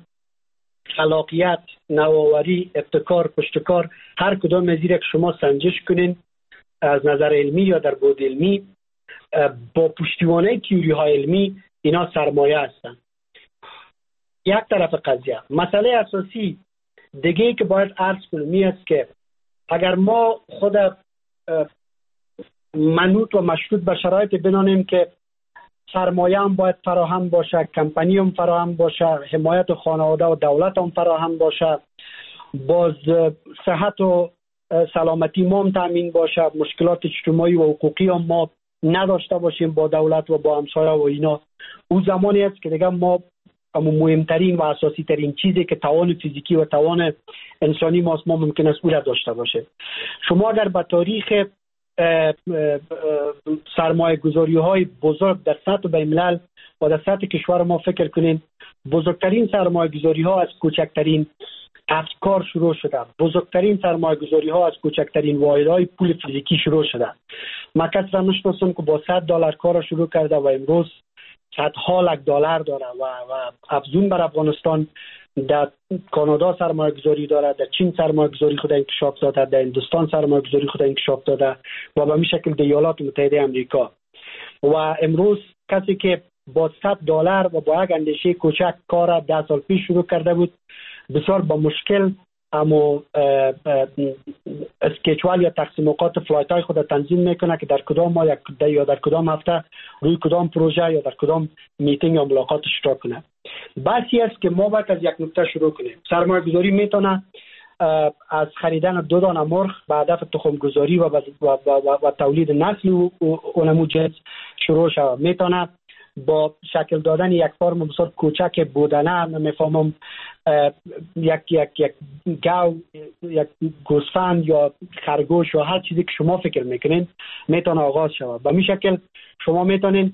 خلاقیت، نوآوری، ابتکار، پشتکار، هر کدام از این که شما سنجش کنین از نظر علمی یا در بعد علمی با پشتیبانی تئوری های علمی اینا سرمایه هستند. یک طرف قضیه. مسئله اساسی دیگه که باید عرض کنیم است که اگر ما خود منوط و مشروط به شرایط بنانیم که سرمایه هم باید فراهم باشه، کمپانی هم فراهم باشه، حمایت خانواده و دولت هم فراهم باشه، باز صحت و سلامتی ما هم تامین باشه، مشکلات اجتماعی و حقوقی هم ما نداشته باشیم با دولت و با همسایه و اینا، او زمانی است که دیگه ما اما مهمترین و اساسی ترین چیزی که توان فیزیکی و توان انسانی ماست ما ممکن است او را داشته باشه. شما اگر به تاریخ سرمایه گذاری های بزرگ در سطح بین‌الملل و در سطح کشور ما فکر کنین، بزرگترین سرمایه گذاری ها از کوچکترین افکار شروع شده، بزرگترین سرمایه گذاری ها از کوچکترین واحدهای پول فیزیکی شروع شده. ما کس را نشناسم که با صد دلار کار شروع کرده و امروز صدها لک دلار داره و, و افزون بر افغانستان در کانادا سرمایه گذاری داره، در چین سرمایه گذاری خود انکشاف داده، در هندوستان سرمایه گذاری خود انکشاف داده و به می شکل در ایالات متحده امریکا. و امروز کسی که با صد دلار و با یک اندیشه کوچک کار ده سال پیش شروع کرده بود، بسیار با مشکل اما اسکیچوال یا تقسیم اوقات فلایت های خود تنظیم میکنه که در کدام ماه یا در کدام هفته روی کدام پروژه یا در کدام میتینگ یا ملاقات اشتراک کنه. بحثی است که ما باید از یک نقطه شروع کنیم. سرمایه گذاری میتونه از خریدن دو دانه مرغ به هدف تخم گذاری و, و, و, و, و تولید نسل و نمو جنس شروع شود. میتونه با شکل دادن یک فرم بسیار کوچک بودنه، نمیفهمم یک یک یک گاو، یک گوسفند یا خرگوش یا هر چیزی که شما فکر میکنین میتونه آغاز شود. به می شکل شما میتونین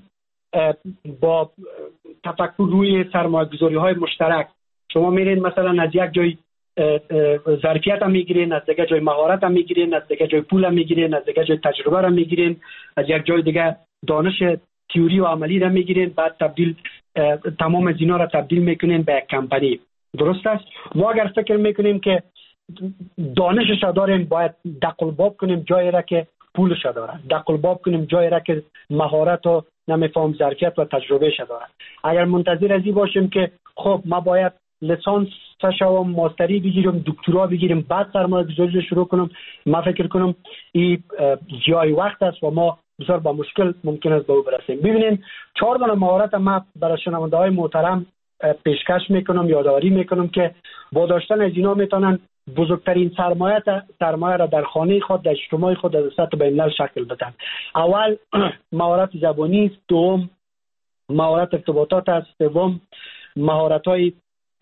با تفکر روی سرمایه گذاری های مشترک شما میرین مثلا از یک جای ظرفیت هم میگیرین، از دیگه جای مهارت هم میگیرین، از دیگه جای پول هم میگیرین، از دیگه جای تجربه هم میگیرین، از یک جای دیگه دانش تئوری و عملی را میگیرین، بعد تبدیل تمام از اینا را تبدیل میکنین به یک کمپانی. درست است؟ ما اگر فکر میکنیم که دانشش داریم باید دقلباب کنیم جایی را که پولش داره، دقلباب کنیم جایی را که مهارت و نمیفهم ظرفیت و تجربه داره. اگر منتظر ازی باشیم که خب ما باید لیسانس شوم، ماستری بگیرم، دکترا بگیریم بعد سرمایه گذاری شروع کنم، ما فکر کنم این جای وقت است و ما بسیار با مشکل ممکن است به او برسیم. ببینید چهار دانه مهارت ما برای شنونده های محترم پیشکش میکنم، یادآوری میکنم که با داشتن از اینا میتونن بزرگترین سرمایه سرمایه را در خانه خود، در اجتماع خود، در سطح بین‌الملل شکل بدن. اول مهارت زبانی است، دوم مهارت ارتباطات است، سوم مهارت های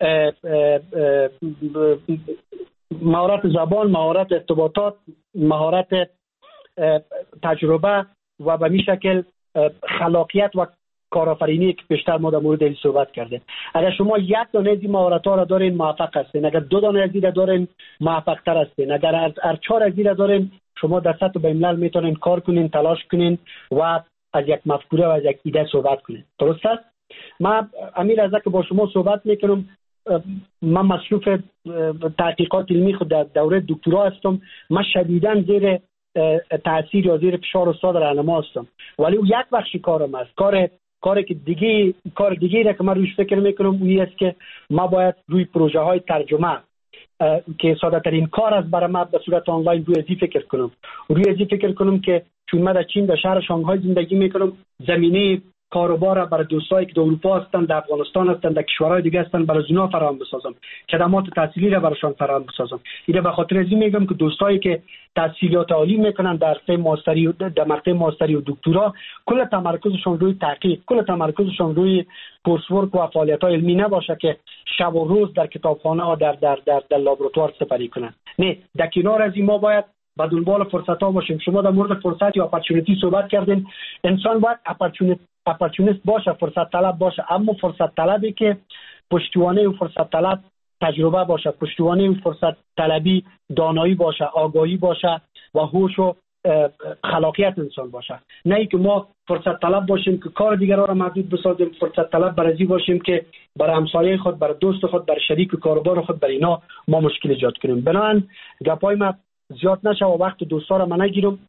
مهارت زبان، مهارت ارتباطات، مهارت تجربه و به می شکل خلاقیت و کارآفرینی که بیشتر ما در مورد این صحبت کردیم. اگر شما یک دانه از این مهارت‌ها را دارین موفق هستین، اگر دو دانه از این را دارین موفق تر هستین، اگر هر چهار از این را دارین شما در سطح بین‌الملل میتونین کار کنین، تلاش کنین و از یک مفکوره و از یک ایده صحبت کنین. درست است؟ من امیر از که با شما صحبت میکنم، من مصروف تحقیقات علمی خود در دوره دکترا هستم، من شدیداً زیر تاثیر یا زیر فشار استاد راهنما هستم، ولی او یک بخش کارم است. کار کاری که دیگه کار دیگه را که من روش فکر میکنم اون است که ما باید روی پروژه های ترجمه که ساده ترین کار است برای ما به صورت آنلاین روی ازی فکر کنم روی ازی فکر کنم که چون من در چین در شهر شانگهای زندگی میکنم، زمینه کاروبار برای دوستایی که در اروپا هستن، در افغانستان هستن، در کشورهای دیگه هستن برای اونا فراهم بسازم، خدمات تحصیلی را براشون فراهم بسازم. اینه به خاطر ازی میگم که دوستایی که تحصیلات عالی میکنن در رشته ماستری و در مرحله ماستری و دکترا، کل تمرکزشون روی تحقیق، کل تمرکزشون روی کورس ورک و فعالیت‌های علمی نباشه که شب و روز در کتابخانه ها در در در, در لابراتوار سپری کنن. نه، در کنار از این ما باید با دنبال فرصت ها باشیم. شما در مورد فرصت یا اپورتونتی صحبت کردین. انسان باید اپورتونیست اپورتونیست باشه، فرصت طلب باشه، اما فرصت طلبی که پشتوانه اون فرصت طلب تجربه باشه، پشتوانه اون فرصت طلبی دانایی باشه، آگاهی باشه و هوش و خلاقیت انسان باشه. نه ای که ما فرصت طلب باشیم که کار دیگران را محدود بسازیم، فرصت طلب برای باشیم که برای همسایه خود، برای دوست خود، برای شریک کاروبار خود، برای اینا ما مشکل ایجاد کنیم. بنابراین گپای ما زیاد نشه و وقت دوستا را من نگیرم.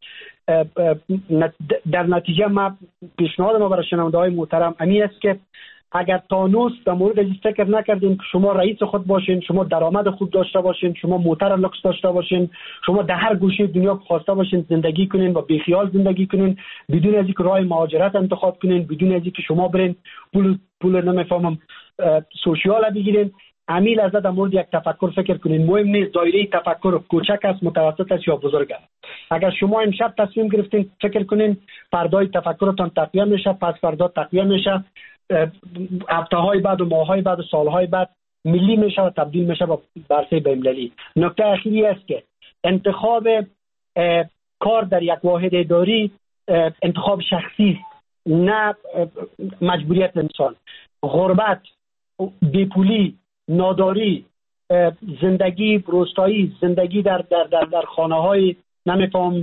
در نتیجه ما پیشنهاد ما برای شنونده های محترم امی است که اگر تانوس در مورد این فکر نکردین که شما رئیس خود باشین، شما درآمد خوب داشته باشین، شما موتر لوکس داشته باشین، شما در هر گوشه دنیا خواسته باشین زندگی کنین و بی خیال زندگی کنین، بدون از اینکه راه مهاجرت انتخاب کنین، بدون از اینکه شما برین پول پول نمیفهمم سوشیال بگیرین، امیل از در مورد یک تفکر فکر کنین. مهم نیست دایره تفکر کوچک است، متوسط است یا بزرگ است. اگر شما امشب تصمیم گرفتین فکر کنین فردای تفکرتان تقویت میشه، پس فردا تقویت میشه، هفته های بعد و ماه های بعد و سال های بعد ملی میشه و تبدیل میشه به برسه بین‌المللی. نکته اخیری است که انتخاب کار در یک واحد اداری انتخاب شخصی، نه مجبوریت انسان. غربت، بیپولی، ناداری، زندگی روستایی، زندگی در در در, در خانه های نمیفهم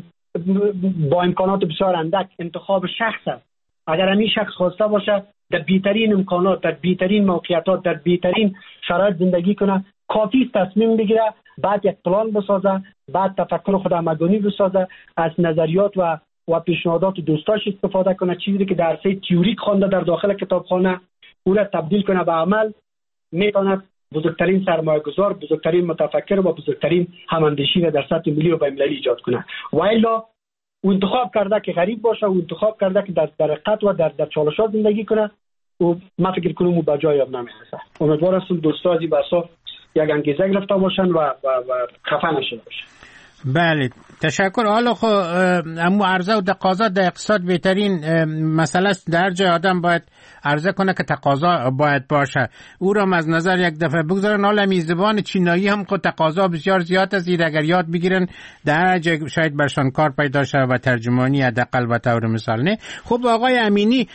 با امکانات بسیار اندک انتخاب شخص است. اگر همین شخص خواسته باشه در بیترین امکانات، در بیترین موقعیتات، در بیترین شرایط زندگی کنه، کافی تصمیم بگیره، بعد یک پلان بسازه، بعد تفکر خود همگانی بسازه، از نظریات و و پیشنهادات دوستاش استفاده کنه، چیزی که در سه تئوریک خوانده در داخل کتابخانه او را تبدیل کنه به عمل، میتونه بزرگترین سرمایه‌گذار، بزرگترین متفکر و بزرگترین هماندیشی را در سطح ملی و بین‌المللی ایجاد کنه. و الا او انتخاب کرده که غریب باشه، او انتخاب کرده که در در رقت و در در چالشات زندگی کنه و ما فکر کنم او به جای نمیرسه. امیدوارم دوستا از این بحثا یک انگیزه گرفته باشن و و, و خفه نشده باشن. بله تشکر. حالا خب اما عرضه و تقاضا در اقتصاد بهترین مسئله است. در جای آدم باید عرضه کنه که تقاضا باید باشه، او را از نظر یک دفعه بگذارن. حالا می زبان چینایی هم خود تقاضا بسیار زیاد است، اگر یاد بگیرن در جای شاید برشان کار پیدا شه و ترجمانی حداقل به طور مثال. نه خب آقای امینی،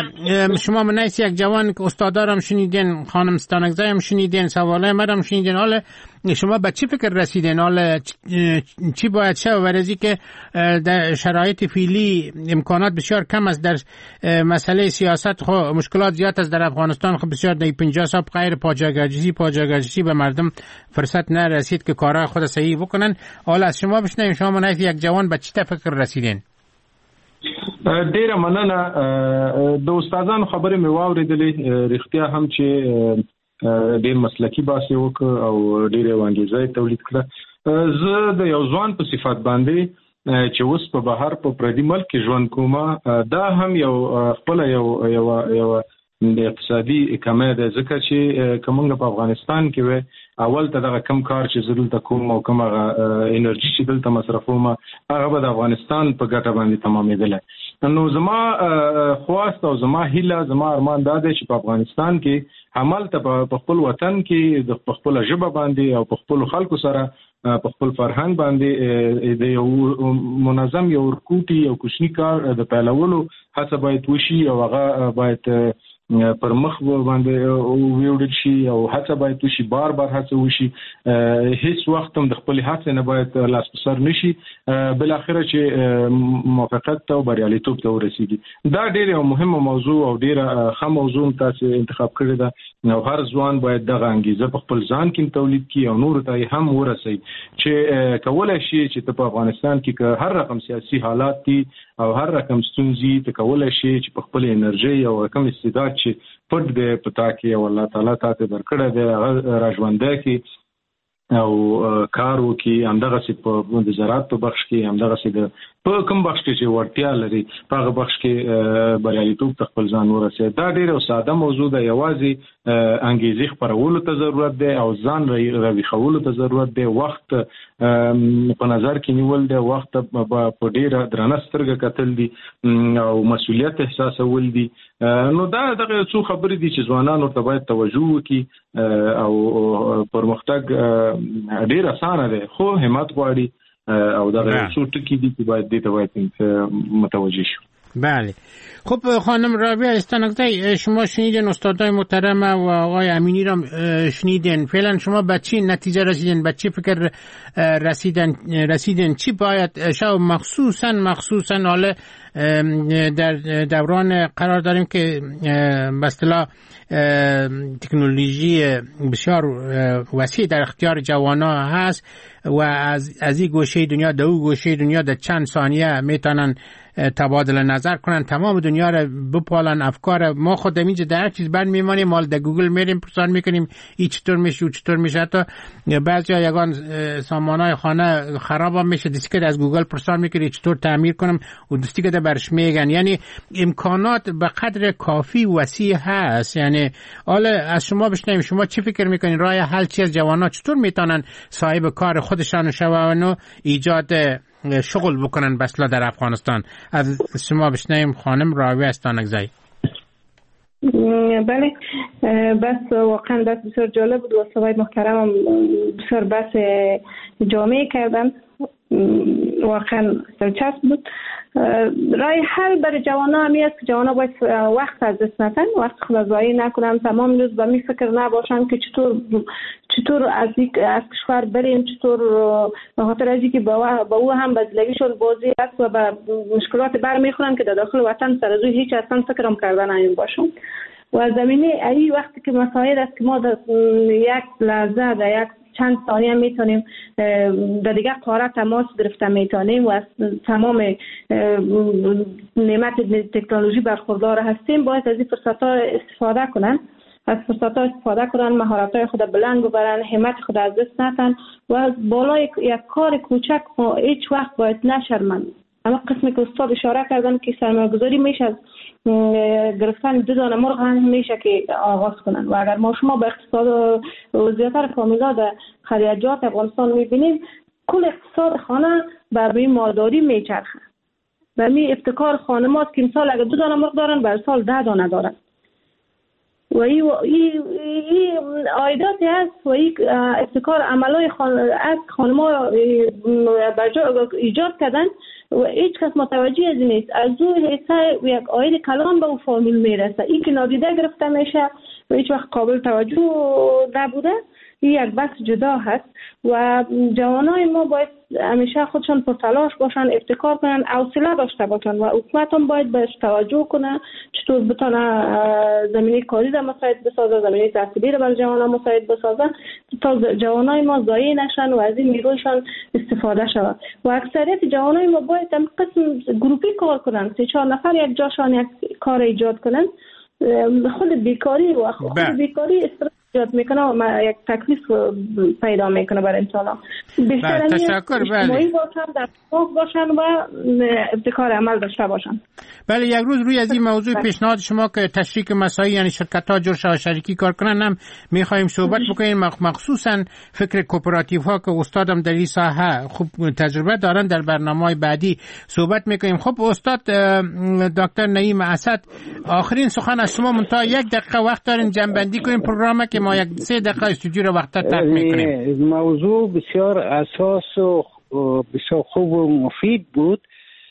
شما منیس یک جوان که استادارم شنیدین، خانم ستانکزی هم شنیدین، سوالای مرا شنیدین، حالا شما به چی فکر رسیدین؟ حالا چی باید شه و برای که در شرایط فعلی امکانات بسیار کم است در مسئله سیاست، خب مشکلات زیاد است در افغانستان، خب بسیار در پنجاه سال غیر پاجاگرجی پاجاگرجی به مردم فرصت نرسید که کارهای خود صحیح بکنن. حالا از شما بشنویم، شما منیت یک جوان به چی فکر رسیدین؟ ډیره مننه. د استادانو خبرې مې واورېدلې، رښتیا هم چې ډیر مسلکی باسي وک او ډیره وانګیزه تولید کړه. زه د یو ځوان په صفات باندې چې اوس په بهر په پردي ملک کې ژوند کوم، دا هم یو خپل یو یو یو اقتصادي کمه ده، ځکه چې کومه په افغانستان کې و اول ته دغه کم کار چې زرل ته کوم او کومه انرژي چې دلته مصرفوم هغه به د افغانستان په ګټه باندې تمامېدل. نو زما خواست او زما هیله، زما ارمان دا دی چې په افغانستان کې عمل ته په خپل وطن کې د خپل ژبه باندې او په خپل خلکو سره په خپل فرهنګ باندې د یو منظم یو ورکوټي او کوچنی کار د پیلولو هڅه باید وشي او هغه باید پر مخ باندې ویوډل شي او هڅه باید وشي، بار بار هڅه وشي، هیڅ وخت هم د خپل هڅې نه باید لاس په سر نشي، بل اخره چې موافقت ته او بریالیتوب ته ورسیږي. دا ډېر یو مهمه موضوع او ډېره ښه موضوع تاسو انتخاب کړی ده. نو هر ځوان باید دغه انګیزه په خپل ځان کې تولید کړي او نور ته هم ورسوي چې کولای شي چې په افغانستان کې هر رقم سیاسي حالات دي او هر رقم ستونزې ته کولای شي چې په خپل انرژي او رقم استعداد چې پټ دی پتا کې او الله تعالی تاسو درکړه دی هغه راژوندای کی او کار وکي، همدغه سي په د زراعت په بخش کې، همدغه سي د په کوم بخش کې چې ورتیا لري په هغه بخش کې بریالیتوب ته خپل ځان ورسوي. دا ډېر ساده موضوع ده، یوازې انګیزې خپرولو ته ضرورت دی او ځان راویښولو ته ضرورت دی، وخت په نظر کې نیول دی، وخت په ډېره درنه سترګه کتل دي او مسؤلیت احساسول دي. نو دا دغه څو خبرې دي چې ځوانان ورته باید توجه وکړي او پرمختګ ډېر اسانه دی خو همت غواړي او دا څو ټکي دي چې باید دې ته باید متوجه شو. بله. خب خانم رابعه استانکزی، شما شنیدین استادای محترم و آقای امینی را شنیدین. فعلا شما به چی نتیجه رسیدین؟ به چی فکر رسیدن رسیدن چی باید شو مخصوصا مخصوصا حالا در دوران قرار داریم که به اصطلاح تکنولوژی بسیار وسیع در اختیار جوانا هست و از از این گوشه دنیا در اون گوشه دنیا در چند ثانیه میتونن تبادل نظر کنن، تمام دنیا رو بپالن، افکار ما خود اینجا در هر چیز برد میمانیم، مال در گوگل میریم پرسان میکنیم این چطور میشه و چطور میشه. حتی بعضی ها یگان سامانهای خانه خراب هم میشه، دستی که از گوگل پرسان میکنی چطور تعمیر کنم و دستی که برش میگن. یعنی امکانات به قدر کافی وسیع هست. یعنی حالا از شما بشنویم، شما چی فکر میکنین راه حل چی از جوانا چطور میتونن صاحب کار خودشان شون و ایجاد شغل بکنن بسلا در افغانستان؟ از شما بشنویم خانم راویه استانکزی. بله، بس واقعا بس بسیار جالب بود و صحبت محترم بسیار بس جامعه کردن، واقعا دلچسب بود. راه حل برای جوانا همی است که جوانا باید وقت از دست ندن، وقت خود ضایع نکنن، تمام روز به می فکر نباشن که چطور چطور از از کشور بریم، چطور به خاطر از اینکه با او هم بدلگیشون بازی است و به مشکلات برمیخورن که در داخل وطن سر از هیچ اصلا فکرم کردن نمی باشن. و زمینه ای وقتی که مسائل است که ما در یک لحظه در یک چند ثانیه میتونیم در دیگه قاره تماس گرفته میتونیم و از تمام نعمت تکنولوژی برخوردار هستیم، باید از این فرصت ها استفاده کنن، از فرصت ها استفاده کنن، مهارت های خود بلند ببرن، همت خود از دست ندن و از بالای یک کار کوچک هیچ وقت باید نشرمند. اما قسمی که استاد اشاره کردن که سرمایه‌گذاری میشه از گرفتن دو دانه مرغ هم میشه که آغاز کنن و اگر ما شما به اقتصاد و زیاتر فامیلا در خلیجات افغانستان میبینیم، کل اقتصاد خانه بر روی مالداری میچرخه و می ابتکار خانمات که مثال اگر دو دانه مرغ دارن بر سال ده دانه دارن و این ای عایداتی هست و این ابتکار عملای خان... از خانم‌ها ایجاد کردن و هیچ کس متوجه از نیست. از اون حصه یک عاید کلان به اون فامیل میرسه، این که نادیده گرفته میشه و هیچ وقت قابل توجه نبوده. این یک بحث جدا هست و جوانای ما باید همیشه خودشان پرتلاش باشن، ابتکار کنن، حوصله داشته باشن و حکومت هم باید بهش توجه کنه، چطور بتونه زمینه کاری را مساعد بسازه، زمینه تحصیلی را برای جوانان مساعد بسازه تا جوانای ما ضایع نشن و از این نیرویشان استفاده شود. و اکثریت جوانای ما باید هم قسم گروپی کار کنن، سه چهار نفر یک جاشان یک کار ایجاد کنن. خود بیکاری و خود بیکاری استرس ایجاد میکنه و یک تکلیف پیدا میکنه برای انسان. بیشتر تشکر. بله، باشن در فوق باشن و ابتکار عمل داشته باشن. بله، یک روز روی از این موضوع پیشنهاد شما که تشریک مساعی یعنی شرکت ها جور شریکی کار کنن هم میخوایم صحبت بکنیم، مخصوصا فکر کوپراتیو ها که استادم در این ساحه خوب تجربه دارن، در برنامه‌های بعدی صحبت میکنیم. خب استاد دکتر نعیم اسد، آخرین سخن از شما، منتها یک دقیقه وقت دارین جنبندی کنیم پروگرام که ما یک سه دقیقه استودیو رو وقت ترک میکنیم. موضوع بسیار اساس و بسیار خوب و مفید بود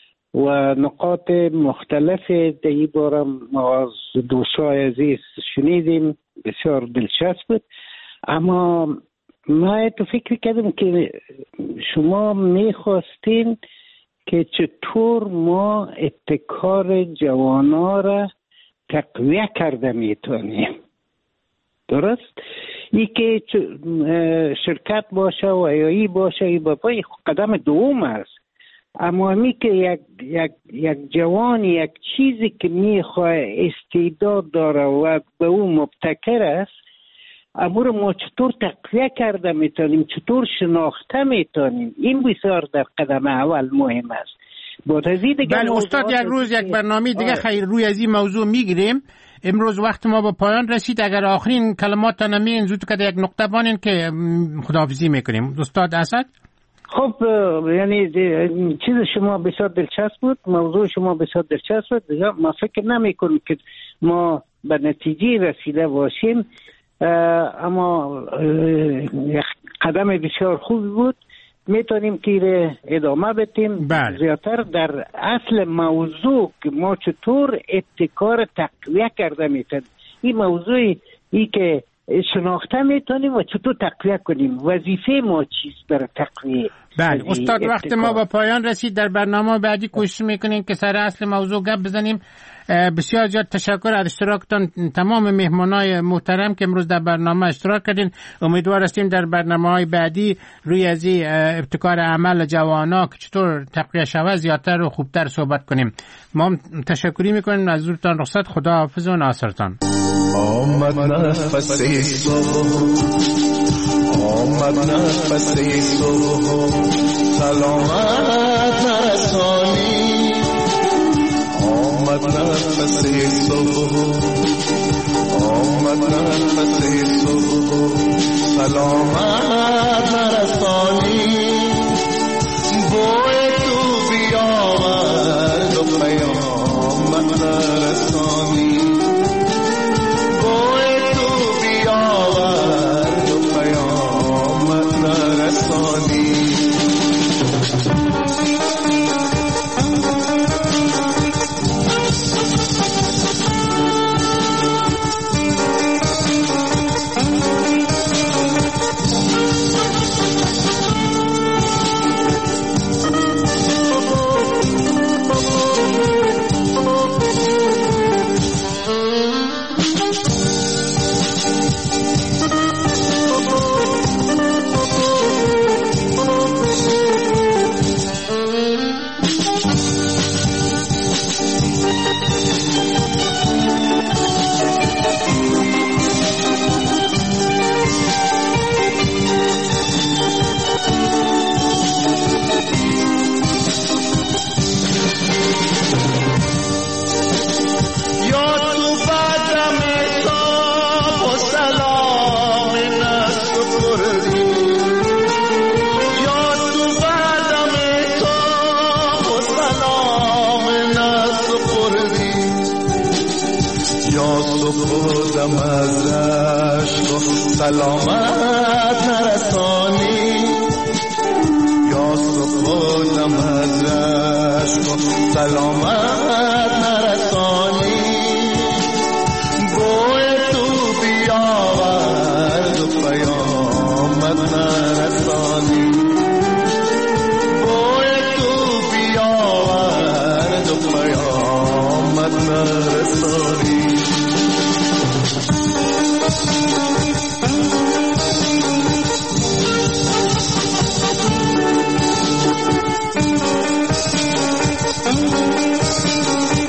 و نقاط مختلف در این باره ما از دوستای عزیز شنیدیم، بسیار دلچسب بود. اما ما تو فکر کردم که شما میخواستین که چطور ما ابتکار جوانا را تقویه کرده میتونیم. درست؟ ای که شرکت باشه و ای باشه ای بابای قدم دوم است. اما می که یک, یک, یک جوان یک چیزی که میخواه استعداد داره و به اون مبتکر است، امور ما چطور تقویه کرده میتونیم، چطور شناخته میتونیم، این بسیار در قدم اول مهم است. بله استاد، یک روز یک برنامه دیگه خیر روی از این موضوع میگیریم. امروز وقت ما به پایان رسید. اگر آخرین کلمات نمیین زود که یک نقطه بانین که خداحافظی میکنیم. استاد اسد. خب یعنی چیز شما بسیار دلچسب بود، موضوع شما بسیار دلچسب بود. ما فکر نمی کنیم که ما به نتیجه رسیده باشیم، اما قدم بسیار خوب بود میتونیم که ادامه بدیم. بله. زیادتر در اصل موضوع که ما چطور ابتکار تقویه کرده میتونیم، این موضوعی ای که شناخته میتونیم و چطور تقویه کنیم، وظیفه ما چیست برای تقویه. بله استاد، وقت ما با پایان رسید. در برنامه بعدی کوشش میکنیم که سر اصل موضوع گپ بزنیم. بسیار زیاد تشکر از اشتراکتان تمام مهمانای محترم که امروز در برنامه اشتراک کردین. امیدوار هستیم در برنامه‌های بعدی روی از ابتکار عمل جوانا که چطور تقویه شود زیادتر و خوبتر صحبت کنیم. ما تشکری میکنیم از حضورتان. رخصت، خدا حافظ و ناصرتان. آمد نفس صبح، آمد نفس صبح، سلامت نرسانی. آمد نفس صبح، آمد نفس صبح، سلامت نرسانی. بوی تو بیاورد و پیامت نرسانی. سلامت نرسانی. یا سپردم از رشک و سلامت نرسانی. بوی تو بیاورد و پیامت نرسانی. بوی تو بیاورد و پیامت نرسانی. Thank you.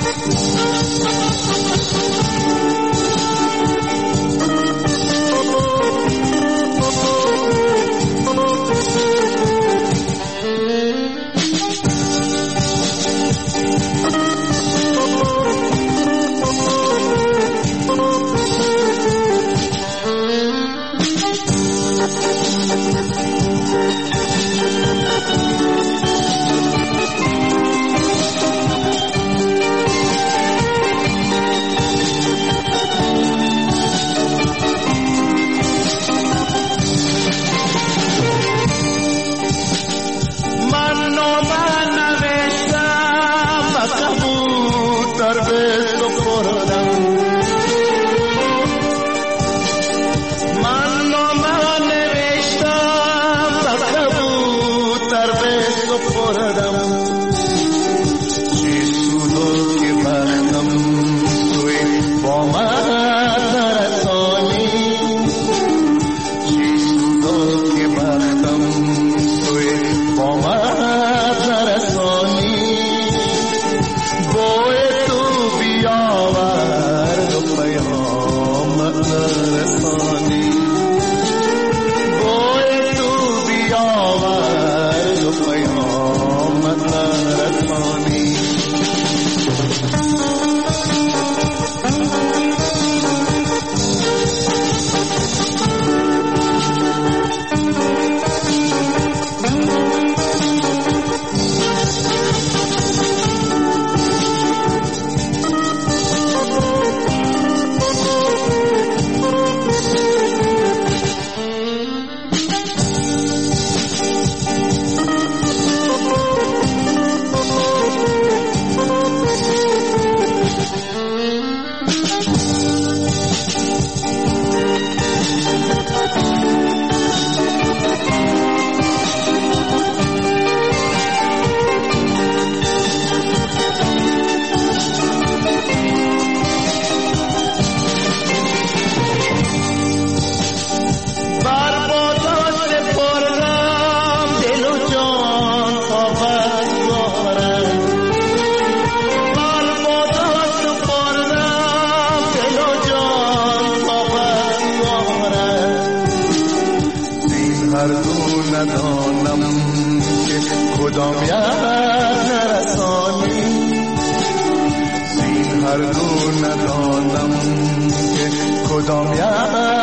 دو ندانم که کدام یک نرسانی، زین هر دو ندانم که کدام یک